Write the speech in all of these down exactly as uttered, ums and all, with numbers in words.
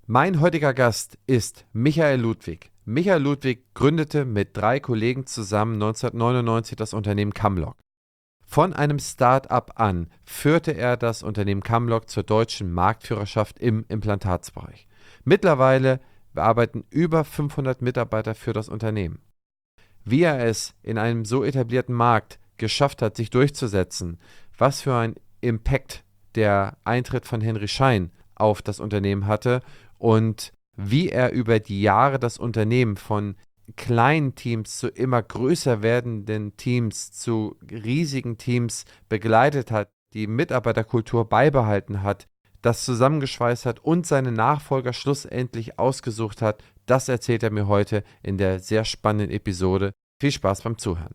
Mein heutiger Gast ist Michael Ludwig. Michael Ludwig gründete mit drei Kollegen zusammen neunzehnhundertneunundneunzig das Unternehmen Camlog. Von einem Start-up an führte er das Unternehmen Camlog zur deutschen Marktführerschaft im Implantatsbereich. Mittlerweile arbeiten über fünfhundert Mitarbeiter für das Unternehmen. Wie er es in einem so etablierten Markt geschafft hat, sich durchzusetzen, was für ein Impact der Eintritt von Henry Schein auf das Unternehmen hatte und wie er über die Jahre das Unternehmen von kleinen Teams zu immer größer werdenden Teams, zu riesigen Teams begleitet hat, die Mitarbeiterkultur beibehalten hat, das zusammengeschweißt hat und seine Nachfolger schlussendlich ausgesucht hat, das erzählt er mir heute in der sehr spannenden Episode. Viel Spaß beim Zuhören.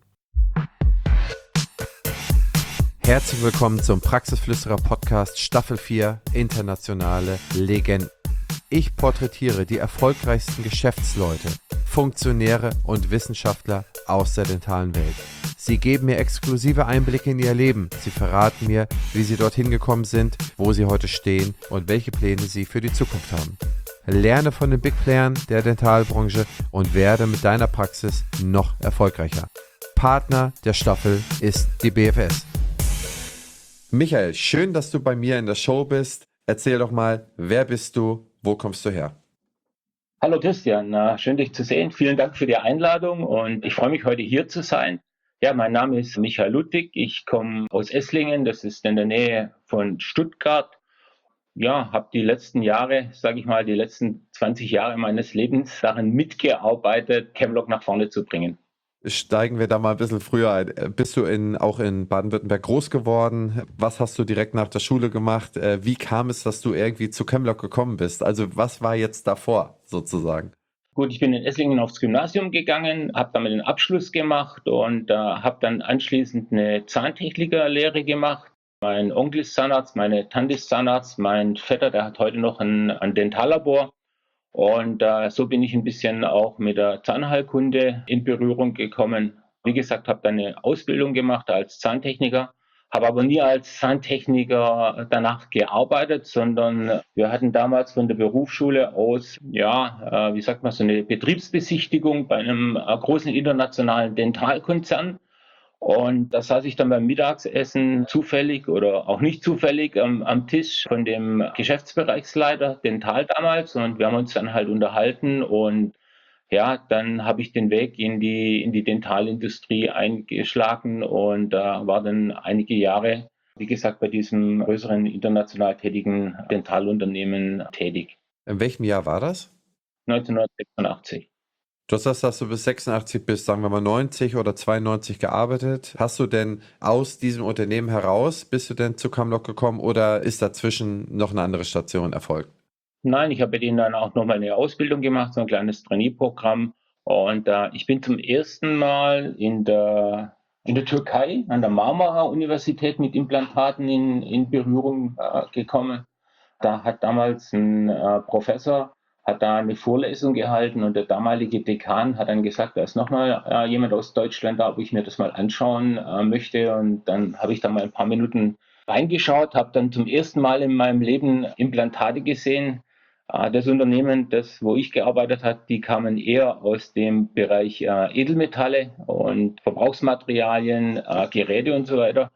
Herzlich willkommen zum Praxisflüsterer Podcast Staffel vier Internationale Legenden. Ich porträtiere die erfolgreichsten Geschäftsleute, Funktionäre und Wissenschaftler aus der dentalen Welt. Sie geben mir exklusive Einblicke in ihr Leben. Sie verraten mir, wie sie dorthin gekommen sind, wo sie heute stehen und welche Pläne sie für die Zukunft haben. Lerne von den Big Playern der Dentalbranche und werde mit deiner Praxis noch erfolgreicher. Partner der Staffel ist die B F S. Michael, schön, dass du bei mir in der Show bist. Erzähl doch mal, wer bist du? Wo kommst du her? Hallo Christian, äh, schön dich zu sehen. Vielen Dank für die Einladung und ich freue mich heute hier zu sein. Ja, mein Name ist Michael Ludwig. Ich komme aus Esslingen, das ist in der Nähe von Stuttgart. Ja, habe die letzten Jahre, sage ich mal, die letzten zwanzig Jahre meines Lebens daran mitgearbeitet, Camlog nach vorne zu bringen. Steigen wir da mal ein bisschen früher ein. Bist du in, auch in Baden-Württemberg groß geworden? Was hast du direkt nach der Schule gemacht? Wie kam es, dass du irgendwie zu Camlog gekommen bist? Also was war jetzt davor sozusagen? Gut, ich bin in Esslingen aufs Gymnasium gegangen, habe damit den Abschluss gemacht und äh, habe dann anschließend eine Zahntechnikerlehre gemacht. Mein Onkel ist Zahnarzt, meine Tante ist Zahnarzt, mein Vetter, der hat heute noch ein, ein Dentallabor. Und äh, so bin ich ein bisschen auch mit der Zahnheilkunde in Berührung gekommen. Wie gesagt, habe dann eine Ausbildung gemacht als Zahntechniker, habe aber nie als Zahntechniker danach gearbeitet, sondern wir hatten damals von der Berufsschule aus, ja, äh, wie sagt man, so eine Betriebsbesichtigung bei einem äh, großen internationalen Dentalkonzern. Und da saß ich dann beim Mittagsessen zufällig oder auch nicht zufällig ähm, am Tisch von dem Geschäftsbereichsleiter Dental damals und wir haben uns dann halt unterhalten und ja, dann habe ich den Weg in die, in die Dentalindustrie eingeschlagen und da äh, war dann einige Jahre, wie gesagt, bei diesem größeren international tätigen Dentalunternehmen tätig. In welchem Jahr war das? neunzehnhundertsechsundachtzig. Du hast, dass du bis sechsundachtzig bis, sagen wir mal, neunzig oder zweiundneunzig gearbeitet. Hast du denn aus diesem Unternehmen heraus, bist du denn zu Camlog gekommen oder ist dazwischen noch eine andere Station erfolgt? Nein, ich habe bei denen dann auch nochmal eine Ausbildung gemacht, so ein kleines Trainee-Programm. Und äh, ich bin zum ersten Mal in der, in der Türkei an der Marmara-Universität mit Implantaten in, in Berührung äh, gekommen. Da hat damals ein äh, Professor hat da eine Vorlesung gehalten und der damalige Dekan hat dann gesagt, da ist nochmal äh, jemand aus Deutschland da, ob ich mir das mal anschauen äh, möchte. Und dann habe ich da mal ein paar Minuten reingeschaut, habe dann zum ersten Mal in meinem Leben Implantate gesehen. Äh, das Unternehmen, das, wo ich gearbeitet habe, die kamen eher aus dem Bereich äh, Edelmetalle und Verbrauchsmaterialien, äh, Geräte und so weiter.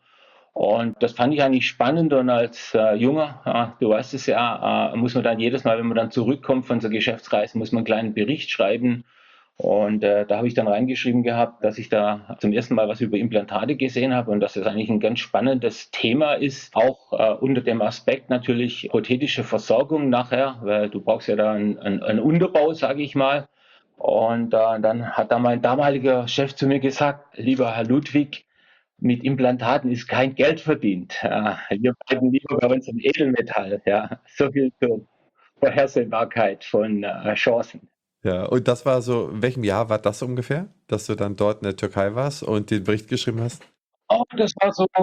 Und das fand ich eigentlich spannend und als äh, Junger, äh, du weißt es ja, äh, muss man dann jedes Mal, wenn man dann zurückkommt von so Geschäftsreisen, muss man einen kleinen Bericht schreiben. Und äh, da habe ich dann reingeschrieben gehabt, dass ich da zum ersten Mal was über Implantate gesehen habe und dass das eigentlich ein ganz spannendes Thema ist, auch äh, unter dem Aspekt natürlich prothetische Versorgung nachher, weil du brauchst ja da einen, einen, einen Unterbau, sage ich mal. Und äh, dann hat da mein damaliger Chef zu mir gesagt, lieber Herr Ludwig, mit Implantaten ist kein Geld verdient. Ja, wir bleiben lieber bei uns im Edelmetall. Ja, so viel zur Vorhersehbarkeit von äh, Chancen. Ja, und das war so, in welchem Jahr war das ungefähr, dass du dann dort in der Türkei warst und den Bericht geschrieben hast? Oh, das war so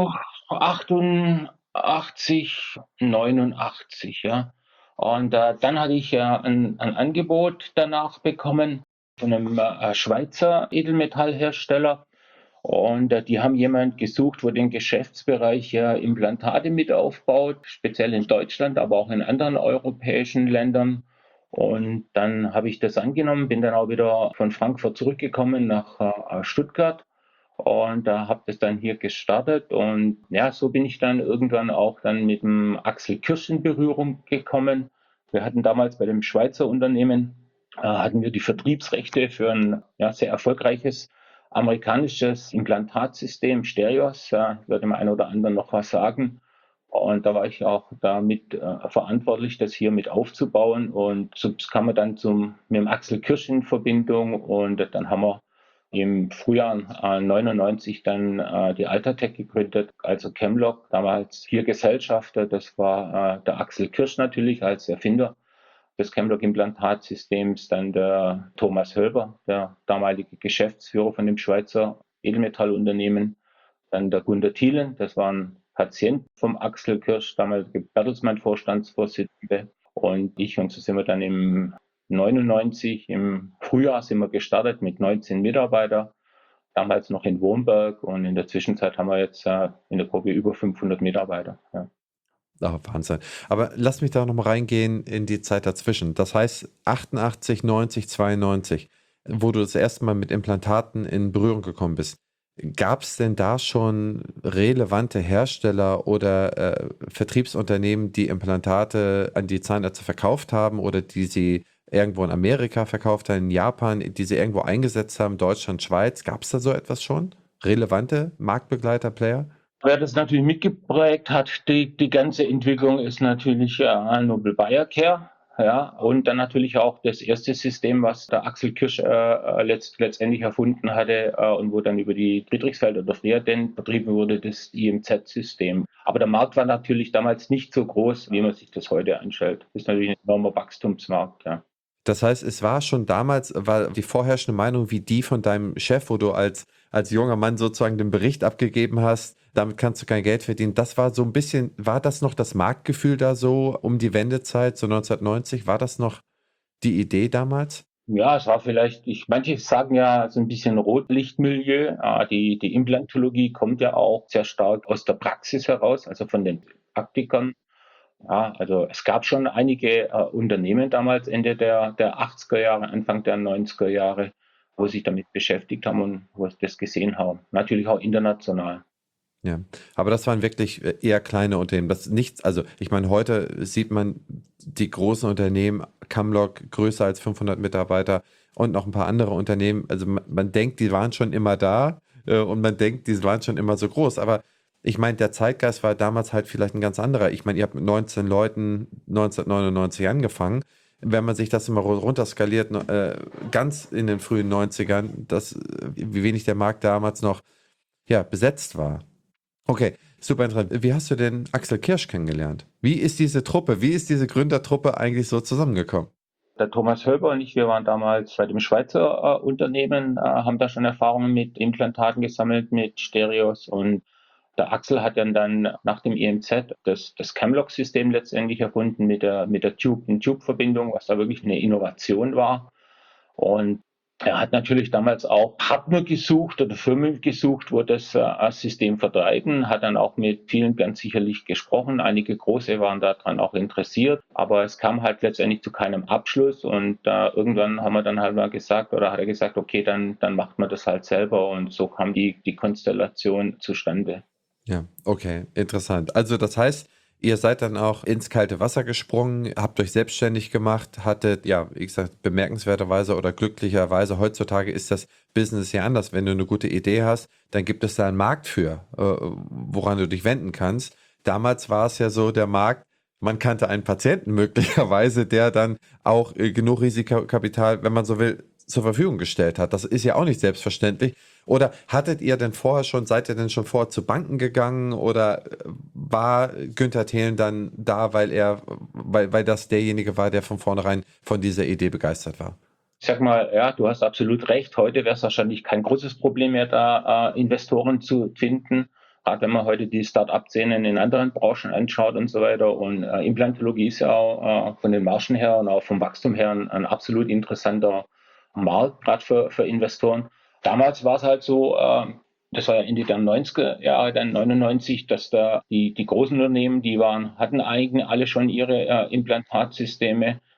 achtundachtzig, neunundachtzig, ja. Und äh, dann hatte ich äh, ein, ein Angebot danach bekommen von einem äh, Schweizer Edelmetallhersteller. Und äh, die haben jemanden gesucht, wo den Geschäftsbereich ja Implantate mit aufbaut, speziell in Deutschland, aber auch in anderen europäischen Ländern. Und dann habe ich das angenommen, bin dann auch wieder von Frankfurt zurückgekommen nach äh, Stuttgart und da habe das dann hier gestartet. Und ja, so bin ich dann irgendwann auch dann mit dem Axel Kirsch in Berührung gekommen. Wir hatten damals bei dem Schweizer Unternehmen, äh, hatten wir die Vertriebsrechte für ein ja, sehr erfolgreiches amerikanisches Implantatsystem, Stereos. Ja, wird dem einen oder anderen noch was sagen. Und da war ich auch damit äh, verantwortlich, das hier mit aufzubauen. Und so kam man dann zum, mit dem Axel Kirsch in Verbindung. Und dann haben wir im Frühjahr äh, neunundneunzig dann äh, die Altatec gegründet, also Chemlock, damals vier Gesellschafter. Das war äh, der Axel Kirsch natürlich als Erfinder des Chemlock-Implantatsystems, dann der Thomas Hölber, der damalige Geschäftsführer von dem Schweizer Edelmetallunternehmen, dann der Gunter Thielen, das war ein Patient vom Axel Kirsch, damalige Bertelsmann-Vorstandsvorsitzende, und ich. Und so sind wir dann im neunundneunzig, im Frühjahr sind wir gestartet mit neunzehn Mitarbeitern, damals noch in Wurmberg, und in der Zwischenzeit haben wir jetzt äh, in der Gruppe über fünfhundert Mitarbeiter. Ja. Ah, Wahnsinn. Aber lass mich da noch mal reingehen in die Zeit dazwischen. Das heißt achtundachtzig, neunzig, zweiundneunzig, wo du das erste Mal mit Implantaten in Berührung gekommen bist. Gab es denn da schon relevante Hersteller oder äh, Vertriebsunternehmen, die Implantate an die Zahnärzte verkauft haben oder die sie irgendwo in Amerika verkauft haben, in Japan, die sie irgendwo eingesetzt haben, Deutschland, Schweiz? Gab es da so etwas schon? Relevante Marktbegleiter, Player? Wer das natürlich mitgeprägt hat, die, die ganze Entwicklung, ist natürlich äh, Nobel Biocare. Ja, und dann natürlich auch das erste System, was der Axel Kirsch äh, letzt, letztendlich erfunden hatte äh, und wo dann über die Friedrichsfeld oder Friaden vertrieben wurde, das I M Z-System. Aber der Markt war natürlich damals nicht so groß, wie man sich das heute anstellt. Das ist natürlich ein enormer Wachstumsmarkt. Ja. Das heißt, es war schon damals, war die vorherrschende Meinung wie die von deinem Chef, wo du als, als junger Mann sozusagen den Bericht abgegeben hast, damit kannst du kein Geld verdienen. Das war so ein bisschen, war das noch das Marktgefühl da so um die Wendezeit, so neunzehnhundertneunzig? War das noch die Idee damals? Ja, es war vielleicht, ich, manche sagen ja so ein bisschen Rotlichtmilieu. Ah, die, die Implantologie kommt ja auch sehr stark aus der Praxis heraus, also von den Praktikern. Ja, also es gab schon einige äh, Unternehmen damals, Ende der, der achtziger Jahre, Anfang der neunziger Jahre, wo sich damit beschäftigt haben und wo das gesehen haben. Natürlich auch international. Ja, aber das waren wirklich äh, eher kleine Unternehmen. Das nichts, also ich meine, heute sieht man die großen Unternehmen, Camlog größer als fünfhundert Mitarbeiter und noch ein paar andere Unternehmen. Also man, man denkt, die waren schon immer da äh, und man denkt, die waren schon immer so groß. Aber ich meine, der Zeitgeist war damals halt vielleicht ein ganz anderer. Ich meine, ihr habt mit neunzehn Leuten neunzehnhundertneunundneunzig angefangen. Wenn man sich das immer runterskaliert, äh, ganz in den frühen neunzigern, das, äh, wie wenig der Markt damals noch ja, besetzt war. Okay, super interessant. Wie hast du denn Axel Kirsch kennengelernt? Wie ist diese Truppe, wie ist diese Gründertruppe eigentlich so zusammengekommen? Der Thomas Hölber und ich, wir waren damals bei dem Schweizer äh, Unternehmen, äh, haben da schon Erfahrungen mit Implantaten gesammelt, mit Stereos, und der Axel hat dann, dann nach dem I M Z das, das Camlock-System letztendlich erfunden mit der, mit der Tube-in-Tube-Verbindung, was da wirklich eine Innovation war. Und er hat natürlich damals auch Partner gesucht oder Firmen gesucht, wo das äh, System vertreiben, hat dann auch mit vielen ganz sicherlich gesprochen. Einige große waren daran auch interessiert, aber es kam halt letztendlich zu keinem Abschluss, und äh, irgendwann haben wir dann halt mal gesagt, oder hat er gesagt, okay, dann, dann macht man das halt selber, und so kam die, die Konstellation zustande. Ja, okay, interessant. Also das heißt, ihr seid dann auch ins kalte Wasser gesprungen, habt euch selbstständig gemacht, hattet, ja, wie gesagt, bemerkenswerterweise oder glücklicherweise, heutzutage ist das Business ja anders. Wenn du eine gute Idee hast, dann gibt es da einen Markt für, äh, woran du dich wenden kannst. Damals war es ja so, der Markt, man kannte einen Patienten möglicherweise, der dann auch äh, genug Risikokapital, wenn man so will, zur Verfügung gestellt hat. Das ist ja auch nicht selbstverständlich. Oder hattet ihr denn vorher schon, seid ihr denn schon vorher zu Banken gegangen oder äh, war Günther Thelen dann da, weil er, weil, weil das derjenige war, der von vornherein von dieser Idee begeistert war? Ich sag mal, ja, du hast absolut recht. Heute wäre es wahrscheinlich kein großes Problem mehr, da äh, Investoren zu finden. Gerade wenn man heute die Start-up-Szenen in anderen Branchen anschaut und so weiter. Und äh, Implantologie ist ja auch äh, von den Margen her und auch vom Wachstum her ein, ein absolut interessanter Markt, gerade für, für Investoren. Damals war es halt so, äh, das war ja Ende der neunziger Jahre, dann neunundneunzig, dass da die, die großen Unternehmen, die waren, hatten eigentlich alle schon ihre äh, Implantatsysteme.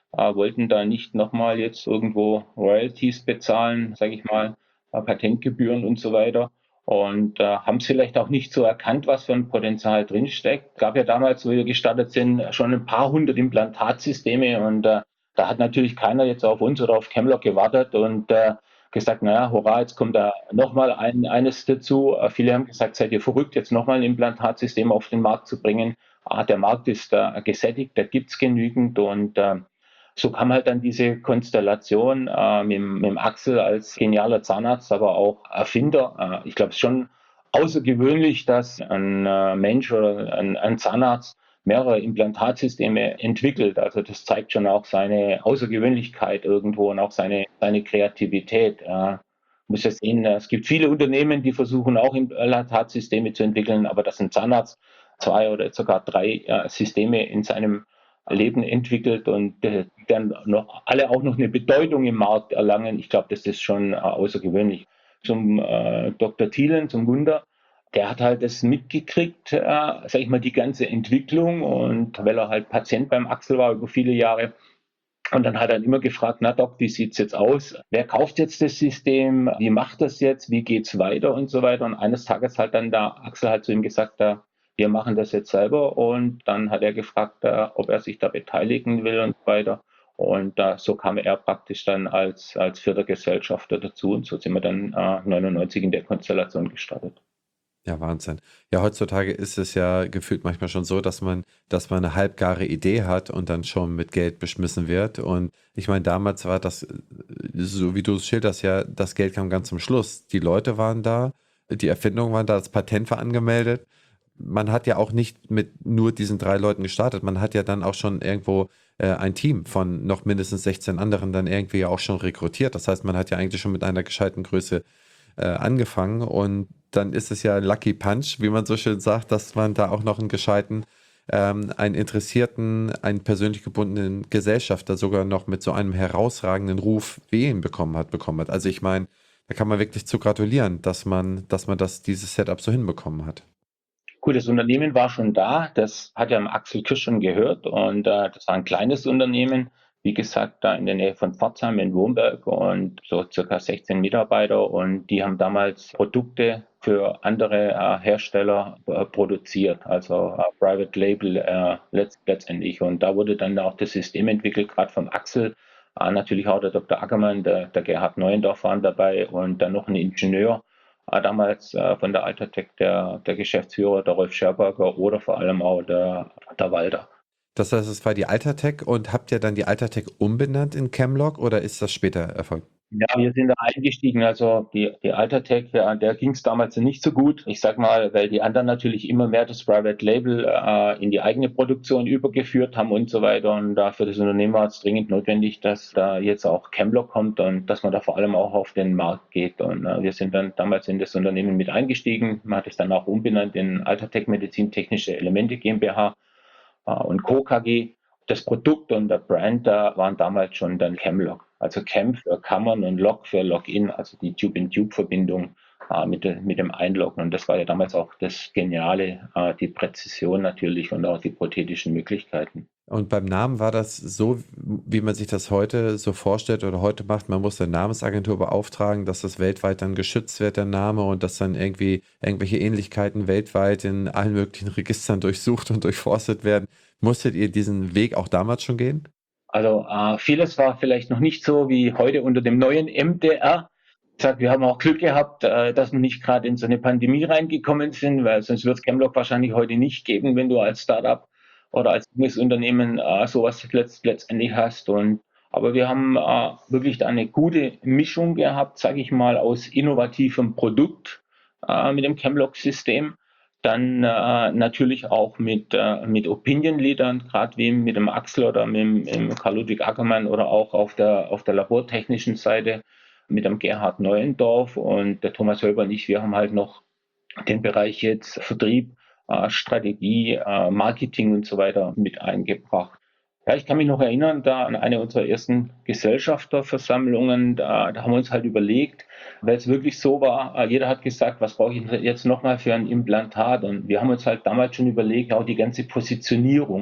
äh, wollten da nicht nochmal jetzt irgendwo Royalties bezahlen, sage ich mal, äh, Patentgebühren und so weiter. Und äh, haben es vielleicht auch nicht so erkannt, was für ein Potenzial drinsteckt. Es gab ja damals, wo wir gestartet sind, schon ein paar hundert Implantatsysteme und äh, da hat natürlich keiner jetzt auf uns oder auf Camlock gewartet und äh, gesagt, naja, hurra, jetzt kommt da nochmal ein, eines dazu. Äh, viele haben gesagt, seid ihr verrückt, jetzt nochmal ein Implantatsystem auf den Markt zu bringen. Ah, der Markt ist äh, gesättigt, da gibt's genügend und äh, so kam halt dann diese Konstellation äh, mit, mit dem Axel als genialer Zahnarzt, aber auch Erfinder. Äh, ich glaube, es ist schon außergewöhnlich, dass ein äh, Mensch oder ein, ein Zahnarzt mehrere Implantatsysteme entwickelt. Also das zeigt schon auch seine Außergewöhnlichkeit irgendwo und auch seine, seine Kreativität. Äh, muss ja sehen, es gibt viele Unternehmen, die versuchen auch Implantatsysteme zu entwickeln, aber dass ein Zahnarzt zwei oder sogar drei äh, Systeme in seinem Leben entwickelt und äh, dann noch alle auch noch eine Bedeutung im Markt erlangen. Ich glaube, das ist schon äh, außergewöhnlich. Zum äh, Doktor Thielen, zum Wunder, der hat halt das mitgekriegt, äh, sag ich mal, die ganze Entwicklung und weil er halt Patient beim Axel war über viele Jahre. Und dann hat er immer gefragt, na Doc, wie sieht's jetzt aus? Wer kauft jetzt das System? Wie macht das jetzt? Wie geht's weiter und so weiter? Und eines Tages hat dann der Axel halt zu ihm gesagt, da, wir machen das jetzt selber. Und dann hat er gefragt, äh, ob er sich da beteiligen will und so weiter. Und äh, so kam er praktisch dann als, als vierter Gesellschafter dazu. Und so sind wir dann äh, neunundneunzig in der Konstellation gestartet. Ja, Wahnsinn. Ja, heutzutage ist es ja gefühlt manchmal schon so, dass man, dass man eine halbgare Idee hat und dann schon mit Geld beschmissen wird. Und ich meine, damals war das, äh, so wie du es schilderst, ja, das Geld kam ganz zum Schluss. Die Leute waren da, die Erfindungen waren da, das Patent war angemeldet. Man hat ja auch nicht mit nur diesen drei Leuten gestartet. Man hat ja dann auch schon irgendwo äh, ein Team von noch mindestens sechzehn anderen dann irgendwie ja auch schon rekrutiert. Das heißt, man hat ja eigentlich schon mit einer gescheiten Größe äh, angefangen und dann ist es ja ein Lucky Punch, wie man so schön sagt, dass man da auch noch einen gescheiten, ähm, einen interessierten, einen persönlich gebundenen Gesellschafter sogar noch mit so einem herausragenden Ruf wie ihn bekommen hat, bekommen hat. Also ich meine, da kann man wirklich zu gratulieren, dass man, dass man das, dieses Setup so hinbekommen hat. Gut, das Unternehmen war schon da. Das hat ja dem Axel Kirsch schon gehört und äh, das war ein kleines Unternehmen. Wie gesagt, da in der Nähe von Pforzheim in Wurmberg und so circa sechzehn Mitarbeiter und die haben damals Produkte für andere äh, Hersteller äh, produziert, also äh, Private Label äh, letzt, letztendlich. Und da wurde dann auch das System entwickelt, gerade vom Axel. Äh, natürlich auch der Doktor Ackermann, der, der Gerhard Neuendorf waren dabei und dann noch ein Ingenieur äh, damals äh, von der Altertec der, der Geschäftsführer, der Rolf Scherberger oder vor allem auch der, der Walter. Das heißt, es war die Altertec und habt ihr dann die Altertec umbenannt in Camlock oder ist das später erfolgt? Ja, wir sind da eingestiegen. Also die, die Altertec, ja, der ging es damals nicht so gut. Ich sag mal, weil die anderen natürlich immer mehr das Private Label äh, in die eigene Produktion übergeführt haben und so weiter. Und da für das Unternehmen war es dringend notwendig, dass da jetzt auch Camlock kommt und dass man da vor allem auch auf den Markt geht. Und äh, wir sind dann damals in das Unternehmen mit eingestiegen. Man hat es dann auch umbenannt in Altertec Medizintechnische Elemente GmbH äh, und Co. K G. Das Produkt und der Brand da waren damals schon dann Camlock. Also Cam für Kammern und Log für Login, also die Tube-in-Tube-Verbindung äh, mit, de, mit dem Einloggen. Und das war ja damals auch das Geniale, äh, die Präzision natürlich und auch die prothetischen Möglichkeiten. Und beim Namen war das so, wie man sich das heute so vorstellt oder heute macht. Man muss eine Namensagentur beauftragen, dass das weltweit dann geschützt wird, der Name, und dass dann irgendwie irgendwelche Ähnlichkeiten weltweit in allen möglichen Registern durchsucht und durchforstet werden. Musstet ihr diesen Weg auch damals schon gehen? Also äh, vieles war vielleicht noch nicht so wie heute unter dem neuen M D R. Ich sag, wir haben auch Glück gehabt, äh, dass wir nicht gerade in so eine Pandemie reingekommen sind, weil sonst wird es Camlock wahrscheinlich heute nicht geben, wenn du als Startup oder als junges Unternehmen äh, sowas letzt, letztendlich hast. Und aber wir haben äh, wirklich eine gute Mischung gehabt, sage ich mal, aus innovativem Produkt äh, mit dem Camlock-System. Dann äh, natürlich auch mit, äh, mit Opinion-Leadern, gerade wie mit dem Axel oder mit dem Karl-Ludwig Ackermann oder auch auf der, auf der labortechnischen Seite mit dem Gerhard Neuendorf und der Thomas Hölber und ich. Wir haben halt noch den Bereich jetzt Vertrieb, äh, Strategie, äh, Marketing und so weiter mit eingebracht. Ja, ich kann mich noch erinnern, da an eine unserer ersten Gesellschafterversammlungen, da, da haben wir uns halt überlegt, weil es wirklich so war, äh, jeder hat gesagt, was brauche ich jetzt nochmal für ein Implantat? Und wir haben uns halt damals schon überlegt, auch die ganze Positionierung.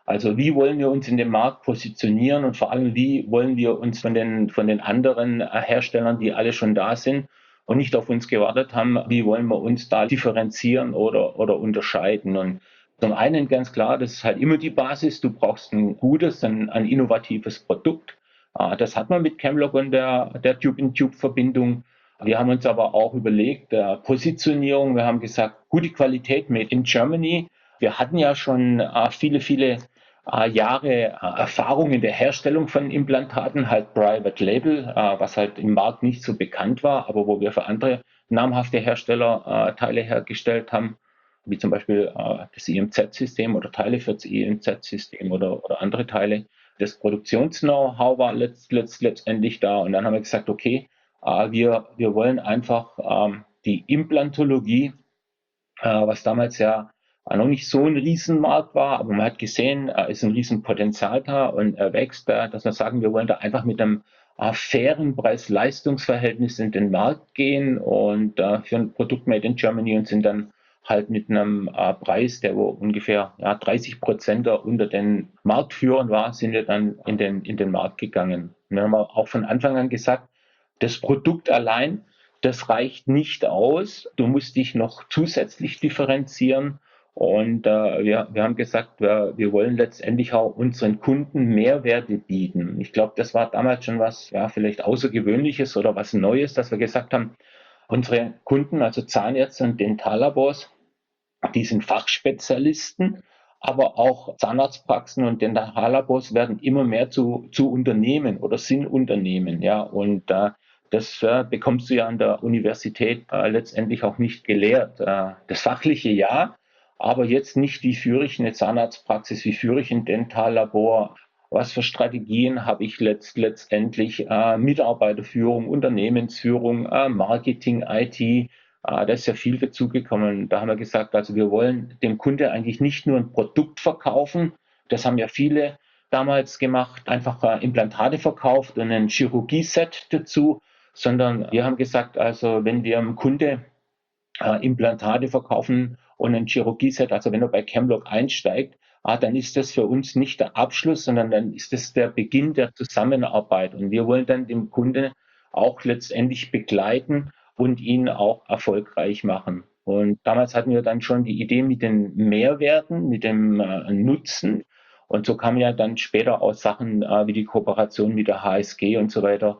Also wie wollen wir uns in dem Markt positionieren und vor allem, wie wollen wir uns von den, von den anderen äh, Herstellern, die alle schon da sind und nicht auf uns gewartet haben, wie wollen wir uns da differenzieren oder, oder unterscheiden? Und zum einen ganz klar, das ist halt immer die Basis, du brauchst ein gutes, ein, ein innovatives Produkt. Äh, Das hat man mit Chemlog und der, der Tube-in-Tube-Verbindung. Wir haben uns aber auch überlegt, äh, Positionierung, wir haben gesagt, gute Qualität made in Germany. Wir hatten ja schon äh, viele, viele äh, Jahre äh, Erfahrung in der Herstellung von Implantaten, halt Private Label, äh, was halt im Markt nicht so bekannt war, aber wo wir für andere namhafte Hersteller äh, Teile hergestellt haben, wie zum Beispiel äh, das I M Z-System oder Teile für das I M Z-System oder, oder andere Teile. Das Produktions-Know-how war letzt, letzt, letztendlich da und dann haben wir gesagt, okay, äh, wir, wir wollen einfach ähm, die Implantologie, äh, was damals ja noch nicht so ein Riesenmarkt war, aber man hat gesehen, äh, ist ein Riesenpotenzial da und er wächst, äh, dass wir sagen, wir wollen da einfach mit einem äh, fairen Preis-Leistungs-Verhältnis in den Markt gehen und äh, für ein Produkt made in Germany und sind dann halt mit einem äh, Preis, der wo ungefähr ja, dreißig Prozent unter den Marktführern war, sind wir dann in den, in den Markt gegangen. Und wir haben auch von Anfang an gesagt, das Produkt allein, das reicht nicht aus. Du musst dich noch zusätzlich differenzieren. Und äh, wir, wir haben gesagt, wir, wir wollen letztendlich auch unseren Kunden Mehrwerte bieten. Ich glaube, das war damals schon was, ja, vielleicht Außergewöhnliches oder was Neues, dass wir gesagt haben, unsere Kunden, also Zahnärzte und Dentallabors, die sind Fachspezialisten, aber auch Zahnarztpraxen und Dentallabors werden immer mehr zu, zu Unternehmen oder sind Unternehmen. Ja, und äh, das äh, bekommst du ja an der Universität äh, letztendlich auch nicht gelehrt. Äh, das Fachliche ja, aber jetzt nicht, wie führe ich eine Zahnarztpraxis, wie führe ich ein Dentallabor, was für Strategien habe ich letzt, letztendlich, äh, Mitarbeiterführung, Unternehmensführung, äh, Marketing, I T, äh, da ist ja viel dazugekommen. Da haben wir gesagt, also wir wollen dem Kunde eigentlich nicht nur ein Produkt verkaufen, das haben ja viele damals gemacht, einfach äh, Implantate verkauft und ein Chirurgie-Set dazu, sondern wir haben gesagt, also wenn wir einem Kunde äh, Implantate verkaufen und ein Chirurgie-Set, also wenn er bei Chemlog einsteigt, ah, dann ist das für uns nicht der Abschluss, sondern dann ist das der Beginn der Zusammenarbeit. Und wir wollen dann den Kunden auch letztendlich begleiten und ihn auch erfolgreich machen. Und damals hatten wir dann schon die Idee mit den Mehrwerten, mit dem äh, Nutzen. Und so kamen ja dann später auch Sachen äh, wie die Kooperation mit der H S G und so weiter,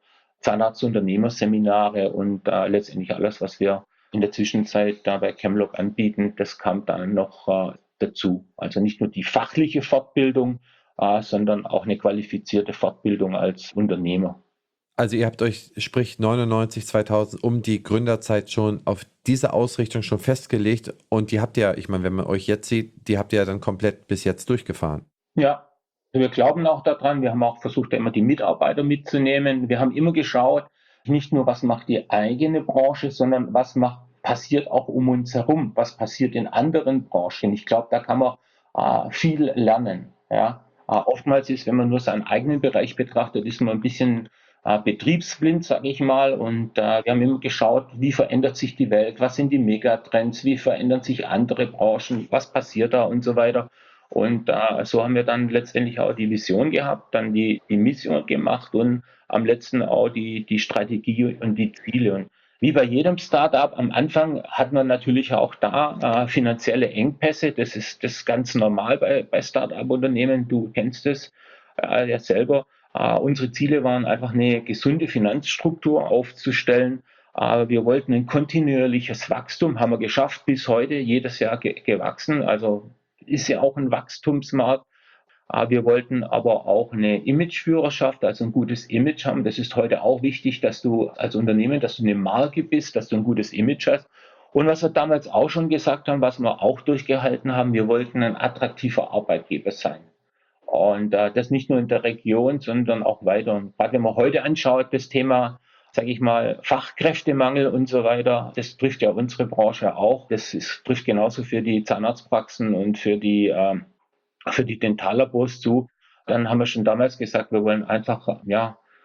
Zahnarztunternehmerseminare und äh, letztendlich alles, was wir in der Zwischenzeit da bei Chemlog anbieten, das kam dann noch äh, dazu. Also nicht nur die fachliche Fortbildung, äh, sondern auch eine qualifizierte Fortbildung als Unternehmer. Also ihr habt euch, sprich neunundneunzig, zweitausend, um die Gründerzeit schon auf diese Ausrichtung schon festgelegt und die habt ihr, ich meine, wenn man euch jetzt sieht, die habt ihr ja dann komplett bis jetzt durchgefahren. Ja, wir glauben auch daran. Wir haben auch versucht, immer die Mitarbeiter mitzunehmen. Wir haben immer geschaut, nicht nur, was macht die eigene Branche, sondern was macht, passiert auch um uns herum, was passiert in anderen Branchen. Ich glaube, da kann man äh, viel lernen. Ja? Äh, oftmals ist, wenn man nur seinen eigenen Bereich betrachtet, ist man ein bisschen äh, betriebsblind, sage ich mal. Und äh, wir haben immer geschaut, wie verändert sich die Welt, was sind die Megatrends, wie verändern sich andere Branchen, was passiert da und so weiter. Und äh, so haben wir dann letztendlich auch die Vision gehabt, dann die, die Mission gemacht und am letzten auch die, die Strategie und die Ziele. Und wie bei jedem Startup am Anfang hat man natürlich auch da äh, finanzielle Engpässe. Das ist das ist ganz normal bei, bei Startup-Unternehmen. Du kennst es äh, ja selber. Äh, unsere Ziele waren einfach eine gesunde Finanzstruktur aufzustellen. Äh, wir wollten ein kontinuierliches Wachstum, haben wir geschafft, bis heute jedes Jahr ge gewachsen. Also ist ja auch ein Wachstumsmarkt. Äh, Wir wollten aber auch eine Imageführerschaft, also ein gutes Image haben. Das ist heute auch wichtig, dass du als Unternehmen, dass du eine Marke bist, dass du ein gutes Image hast. Und was wir damals auch schon gesagt haben, was wir auch durchgehalten haben, wir wollten ein attraktiver Arbeitgeber sein. Und äh, das nicht nur in der Region, sondern auch weiter. Und gerade wenn man heute anschaut, das Thema, sage ich mal, Fachkräftemangel und so weiter, das trifft ja unsere Branche auch. Das ist, trifft genauso für die Zahnarztpraxen und für die, äh, für die Dentallabors zu. Dann haben wir schon damals gesagt, wir wollen einfach, ja,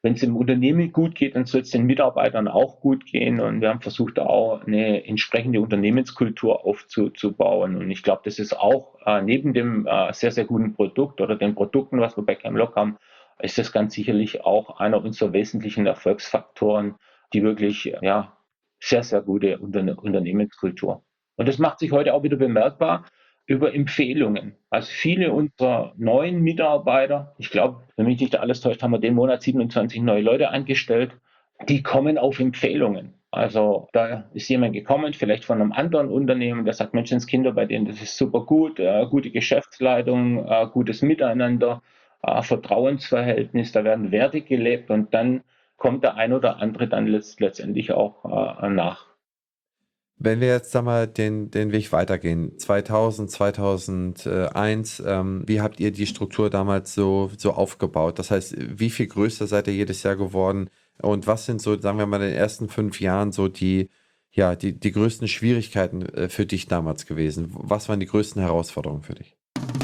wenn es dem Unternehmen gut geht, dann soll es den Mitarbeitern auch gut gehen. Und wir haben versucht, auch eine entsprechende Unternehmenskultur aufzubauen. Und ich glaube, das ist auch äh, neben dem äh, sehr, sehr guten Produkt oder den Produkten, was wir bei Camlock haben, ist das ganz sicherlich auch einer unserer wesentlichen Erfolgsfaktoren, die wirklich ja, sehr, sehr gute Unter- Unternehmenskultur. Und das macht sich heute auch wieder bemerkbar über Empfehlungen. Also viele unserer neuen Mitarbeiter, ich glaube, wenn mich nicht alles täuscht, haben wir den Monat siebenundzwanzig neue Leute eingestellt, die kommen auf Empfehlungen. Also da ist jemand gekommen, vielleicht von einem anderen Unternehmen, der sagt, Menschenskinder, bei denen das ist super gut, äh, gute Geschäftsleitung, äh, gutes Miteinander, äh, Vertrauensverhältnis, da werden Werte gelebt und dann kommt der ein oder andere dann letzt, letztendlich auch äh, nach. Wenn wir jetzt da mal den, den Weg weitergehen, zweitausend, zweitausendeins, ähm, wie habt ihr die Struktur damals so, so aufgebaut? Das heißt, wie viel größer seid ihr jedes Jahr geworden? Und was sind so, sagen wir mal, in den ersten fünf Jahren so die, ja, die, die größten Schwierigkeiten äh, für dich damals gewesen? Was waren die größten Herausforderungen für dich?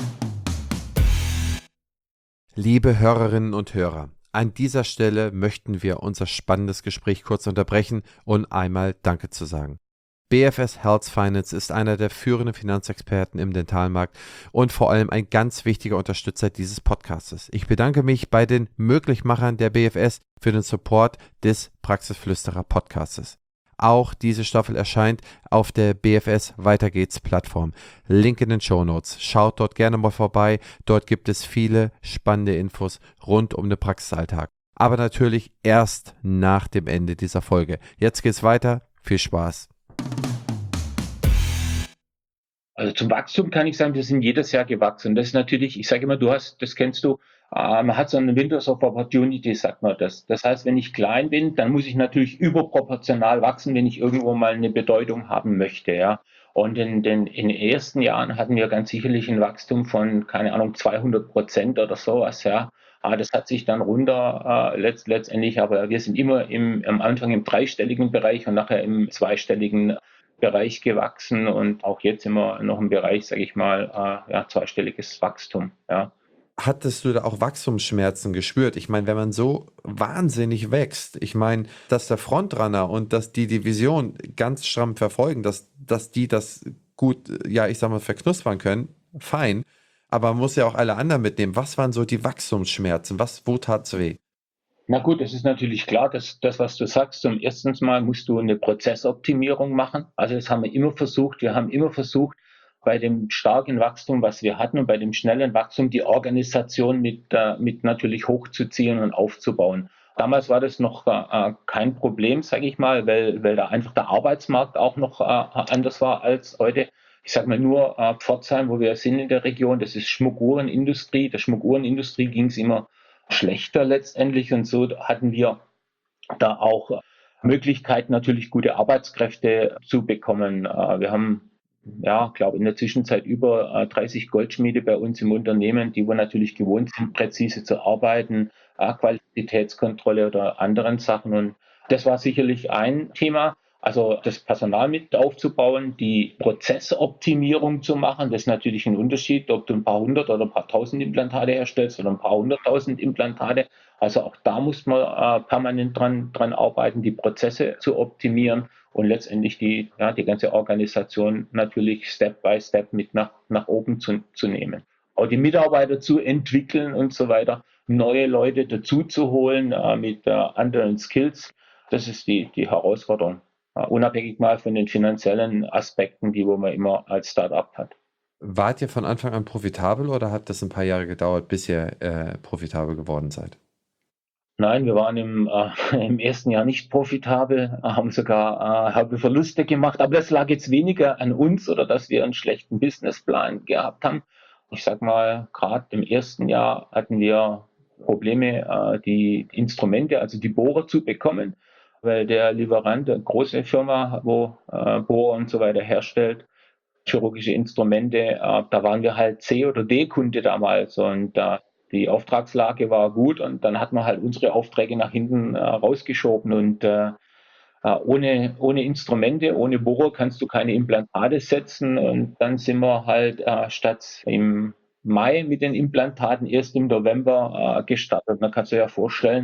Liebe Hörerinnen und Hörer, an dieser Stelle möchten wir unser spannendes Gespräch kurz unterbrechen und einmal Danke zu sagen. B F S Health Finance ist einer der führenden Finanzexperten im Dentalmarkt und vor allem ein ganz wichtiger Unterstützer dieses Podcastes. Ich bedanke mich bei den Möglichmachern der B F S für den Support des Praxisflüsterer Podcastes. Auch diese Staffel erscheint auf der B F S Weiter geht's Plattform. Link in den Shownotes. Schaut dort gerne mal vorbei. Dort gibt es viele spannende Infos rund um den Praxisalltag. Aber natürlich erst nach dem Ende dieser Folge. Jetzt geht's weiter. Viel Spaß. Also zum Wachstum kann ich sagen, wir sind jedes Jahr gewachsen. Das ist natürlich, ich sage immer, du hast, das kennst du, äh, man hat so einen Windows of Opportunity, sagt man das. Das heißt, wenn ich klein bin, dann muss ich natürlich überproportional wachsen, wenn ich irgendwo mal eine Bedeutung haben möchte, ja. Und in den, in den ersten Jahren hatten wir ganz sicherlich ein Wachstum von, keine Ahnung, zweihundert Prozent oder sowas, ja. Aber das hat sich dann runter äh, letzt, letztendlich, aber wir sind immer im, am Anfang im dreistelligen Bereich und nachher im zweistelligen Bereich gewachsen und auch jetzt immer noch im Bereich, sage ich mal, äh, ja, zweistelliges Wachstum. Ja. Hattest du da auch Wachstumsschmerzen gespürt? Ich meine, wenn man so wahnsinnig wächst, ich meine, dass der Frontrunner und dass die Division ganz stramm verfolgen, dass, dass die das gut, ja, ich sag mal, verknuspern können, fein. Aber man muss ja auch alle anderen mitnehmen. Was waren so die Wachstumsschmerzen? Was, wo tat's weh? Na gut, es ist natürlich klar, dass das, was du sagst, zum ersten Mal musst du eine Prozessoptimierung machen. Also das haben wir immer versucht. Wir haben immer versucht, bei dem starken Wachstum, was wir hatten und bei dem schnellen Wachstum, die Organisation mit, äh, mit natürlich hochzuziehen und aufzubauen. Damals war das noch äh, kein Problem, sage ich mal, weil, weil da einfach der Arbeitsmarkt auch noch äh, anders war als heute. Ich sage mal nur äh, Pforzheim, wo wir sind in der Region, das ist Schmuckuhrenindustrie. Der Schmuckuhrenindustrie ging es immer schlechter letztendlich und so hatten wir da auch Möglichkeiten, natürlich gute Arbeitskräfte zu bekommen. Äh, Wir haben, ja, glaube in der Zwischenzeit über äh, dreißig Goldschmiede bei uns im Unternehmen, die wir natürlich gewohnt sind, präzise zu arbeiten, äh, Qualitätskontrolle oder anderen Sachen. Und das war sicherlich ein Thema. Also das Personal mit aufzubauen, die Prozessoptimierung zu machen, das ist natürlich ein Unterschied, ob du ein paar hundert oder ein paar tausend Implantate herstellst oder ein paar hunderttausend Implantate. Also auch da muss man äh, permanent dran, dran arbeiten, die Prozesse zu optimieren und letztendlich die, ja, die ganze Organisation natürlich Step by Step mit nach, nach oben zu, zu nehmen. Auch die Mitarbeiter zu entwickeln und so weiter, neue Leute dazu zu holen äh, mit äh, anderen Skills, das ist die, die Herausforderung. Uh, unabhängig mal von den finanziellen Aspekten, die wo man immer als Startup hat. Wart ihr von Anfang an profitabel oder hat das ein paar Jahre gedauert, bis ihr äh, profitabel geworden seid? Nein, wir waren im, äh, im ersten Jahr nicht profitabel, haben sogar äh, haben Verluste gemacht, aber das lag jetzt weniger an uns oder dass wir einen schlechten Businessplan gehabt haben. Ich sag mal, gerade im ersten Jahr hatten wir Probleme, äh, die Instrumente, also die Bohrer zu bekommen, weil der Lieferant, eine große Firma, wo äh, Bohrer und so weiter herstellt, chirurgische Instrumente, äh, da waren wir halt C- oder D-Kunde damals und äh, die Auftragslage war gut und dann hat man halt unsere Aufträge nach hinten äh, rausgeschoben und äh, äh, ohne, ohne Instrumente, ohne Bohrer kannst du keine Implantate setzen und dann sind wir halt äh, statt im Mai mit den Implantaten erst im November äh, gestartet. Man kann sich ja vorstellen,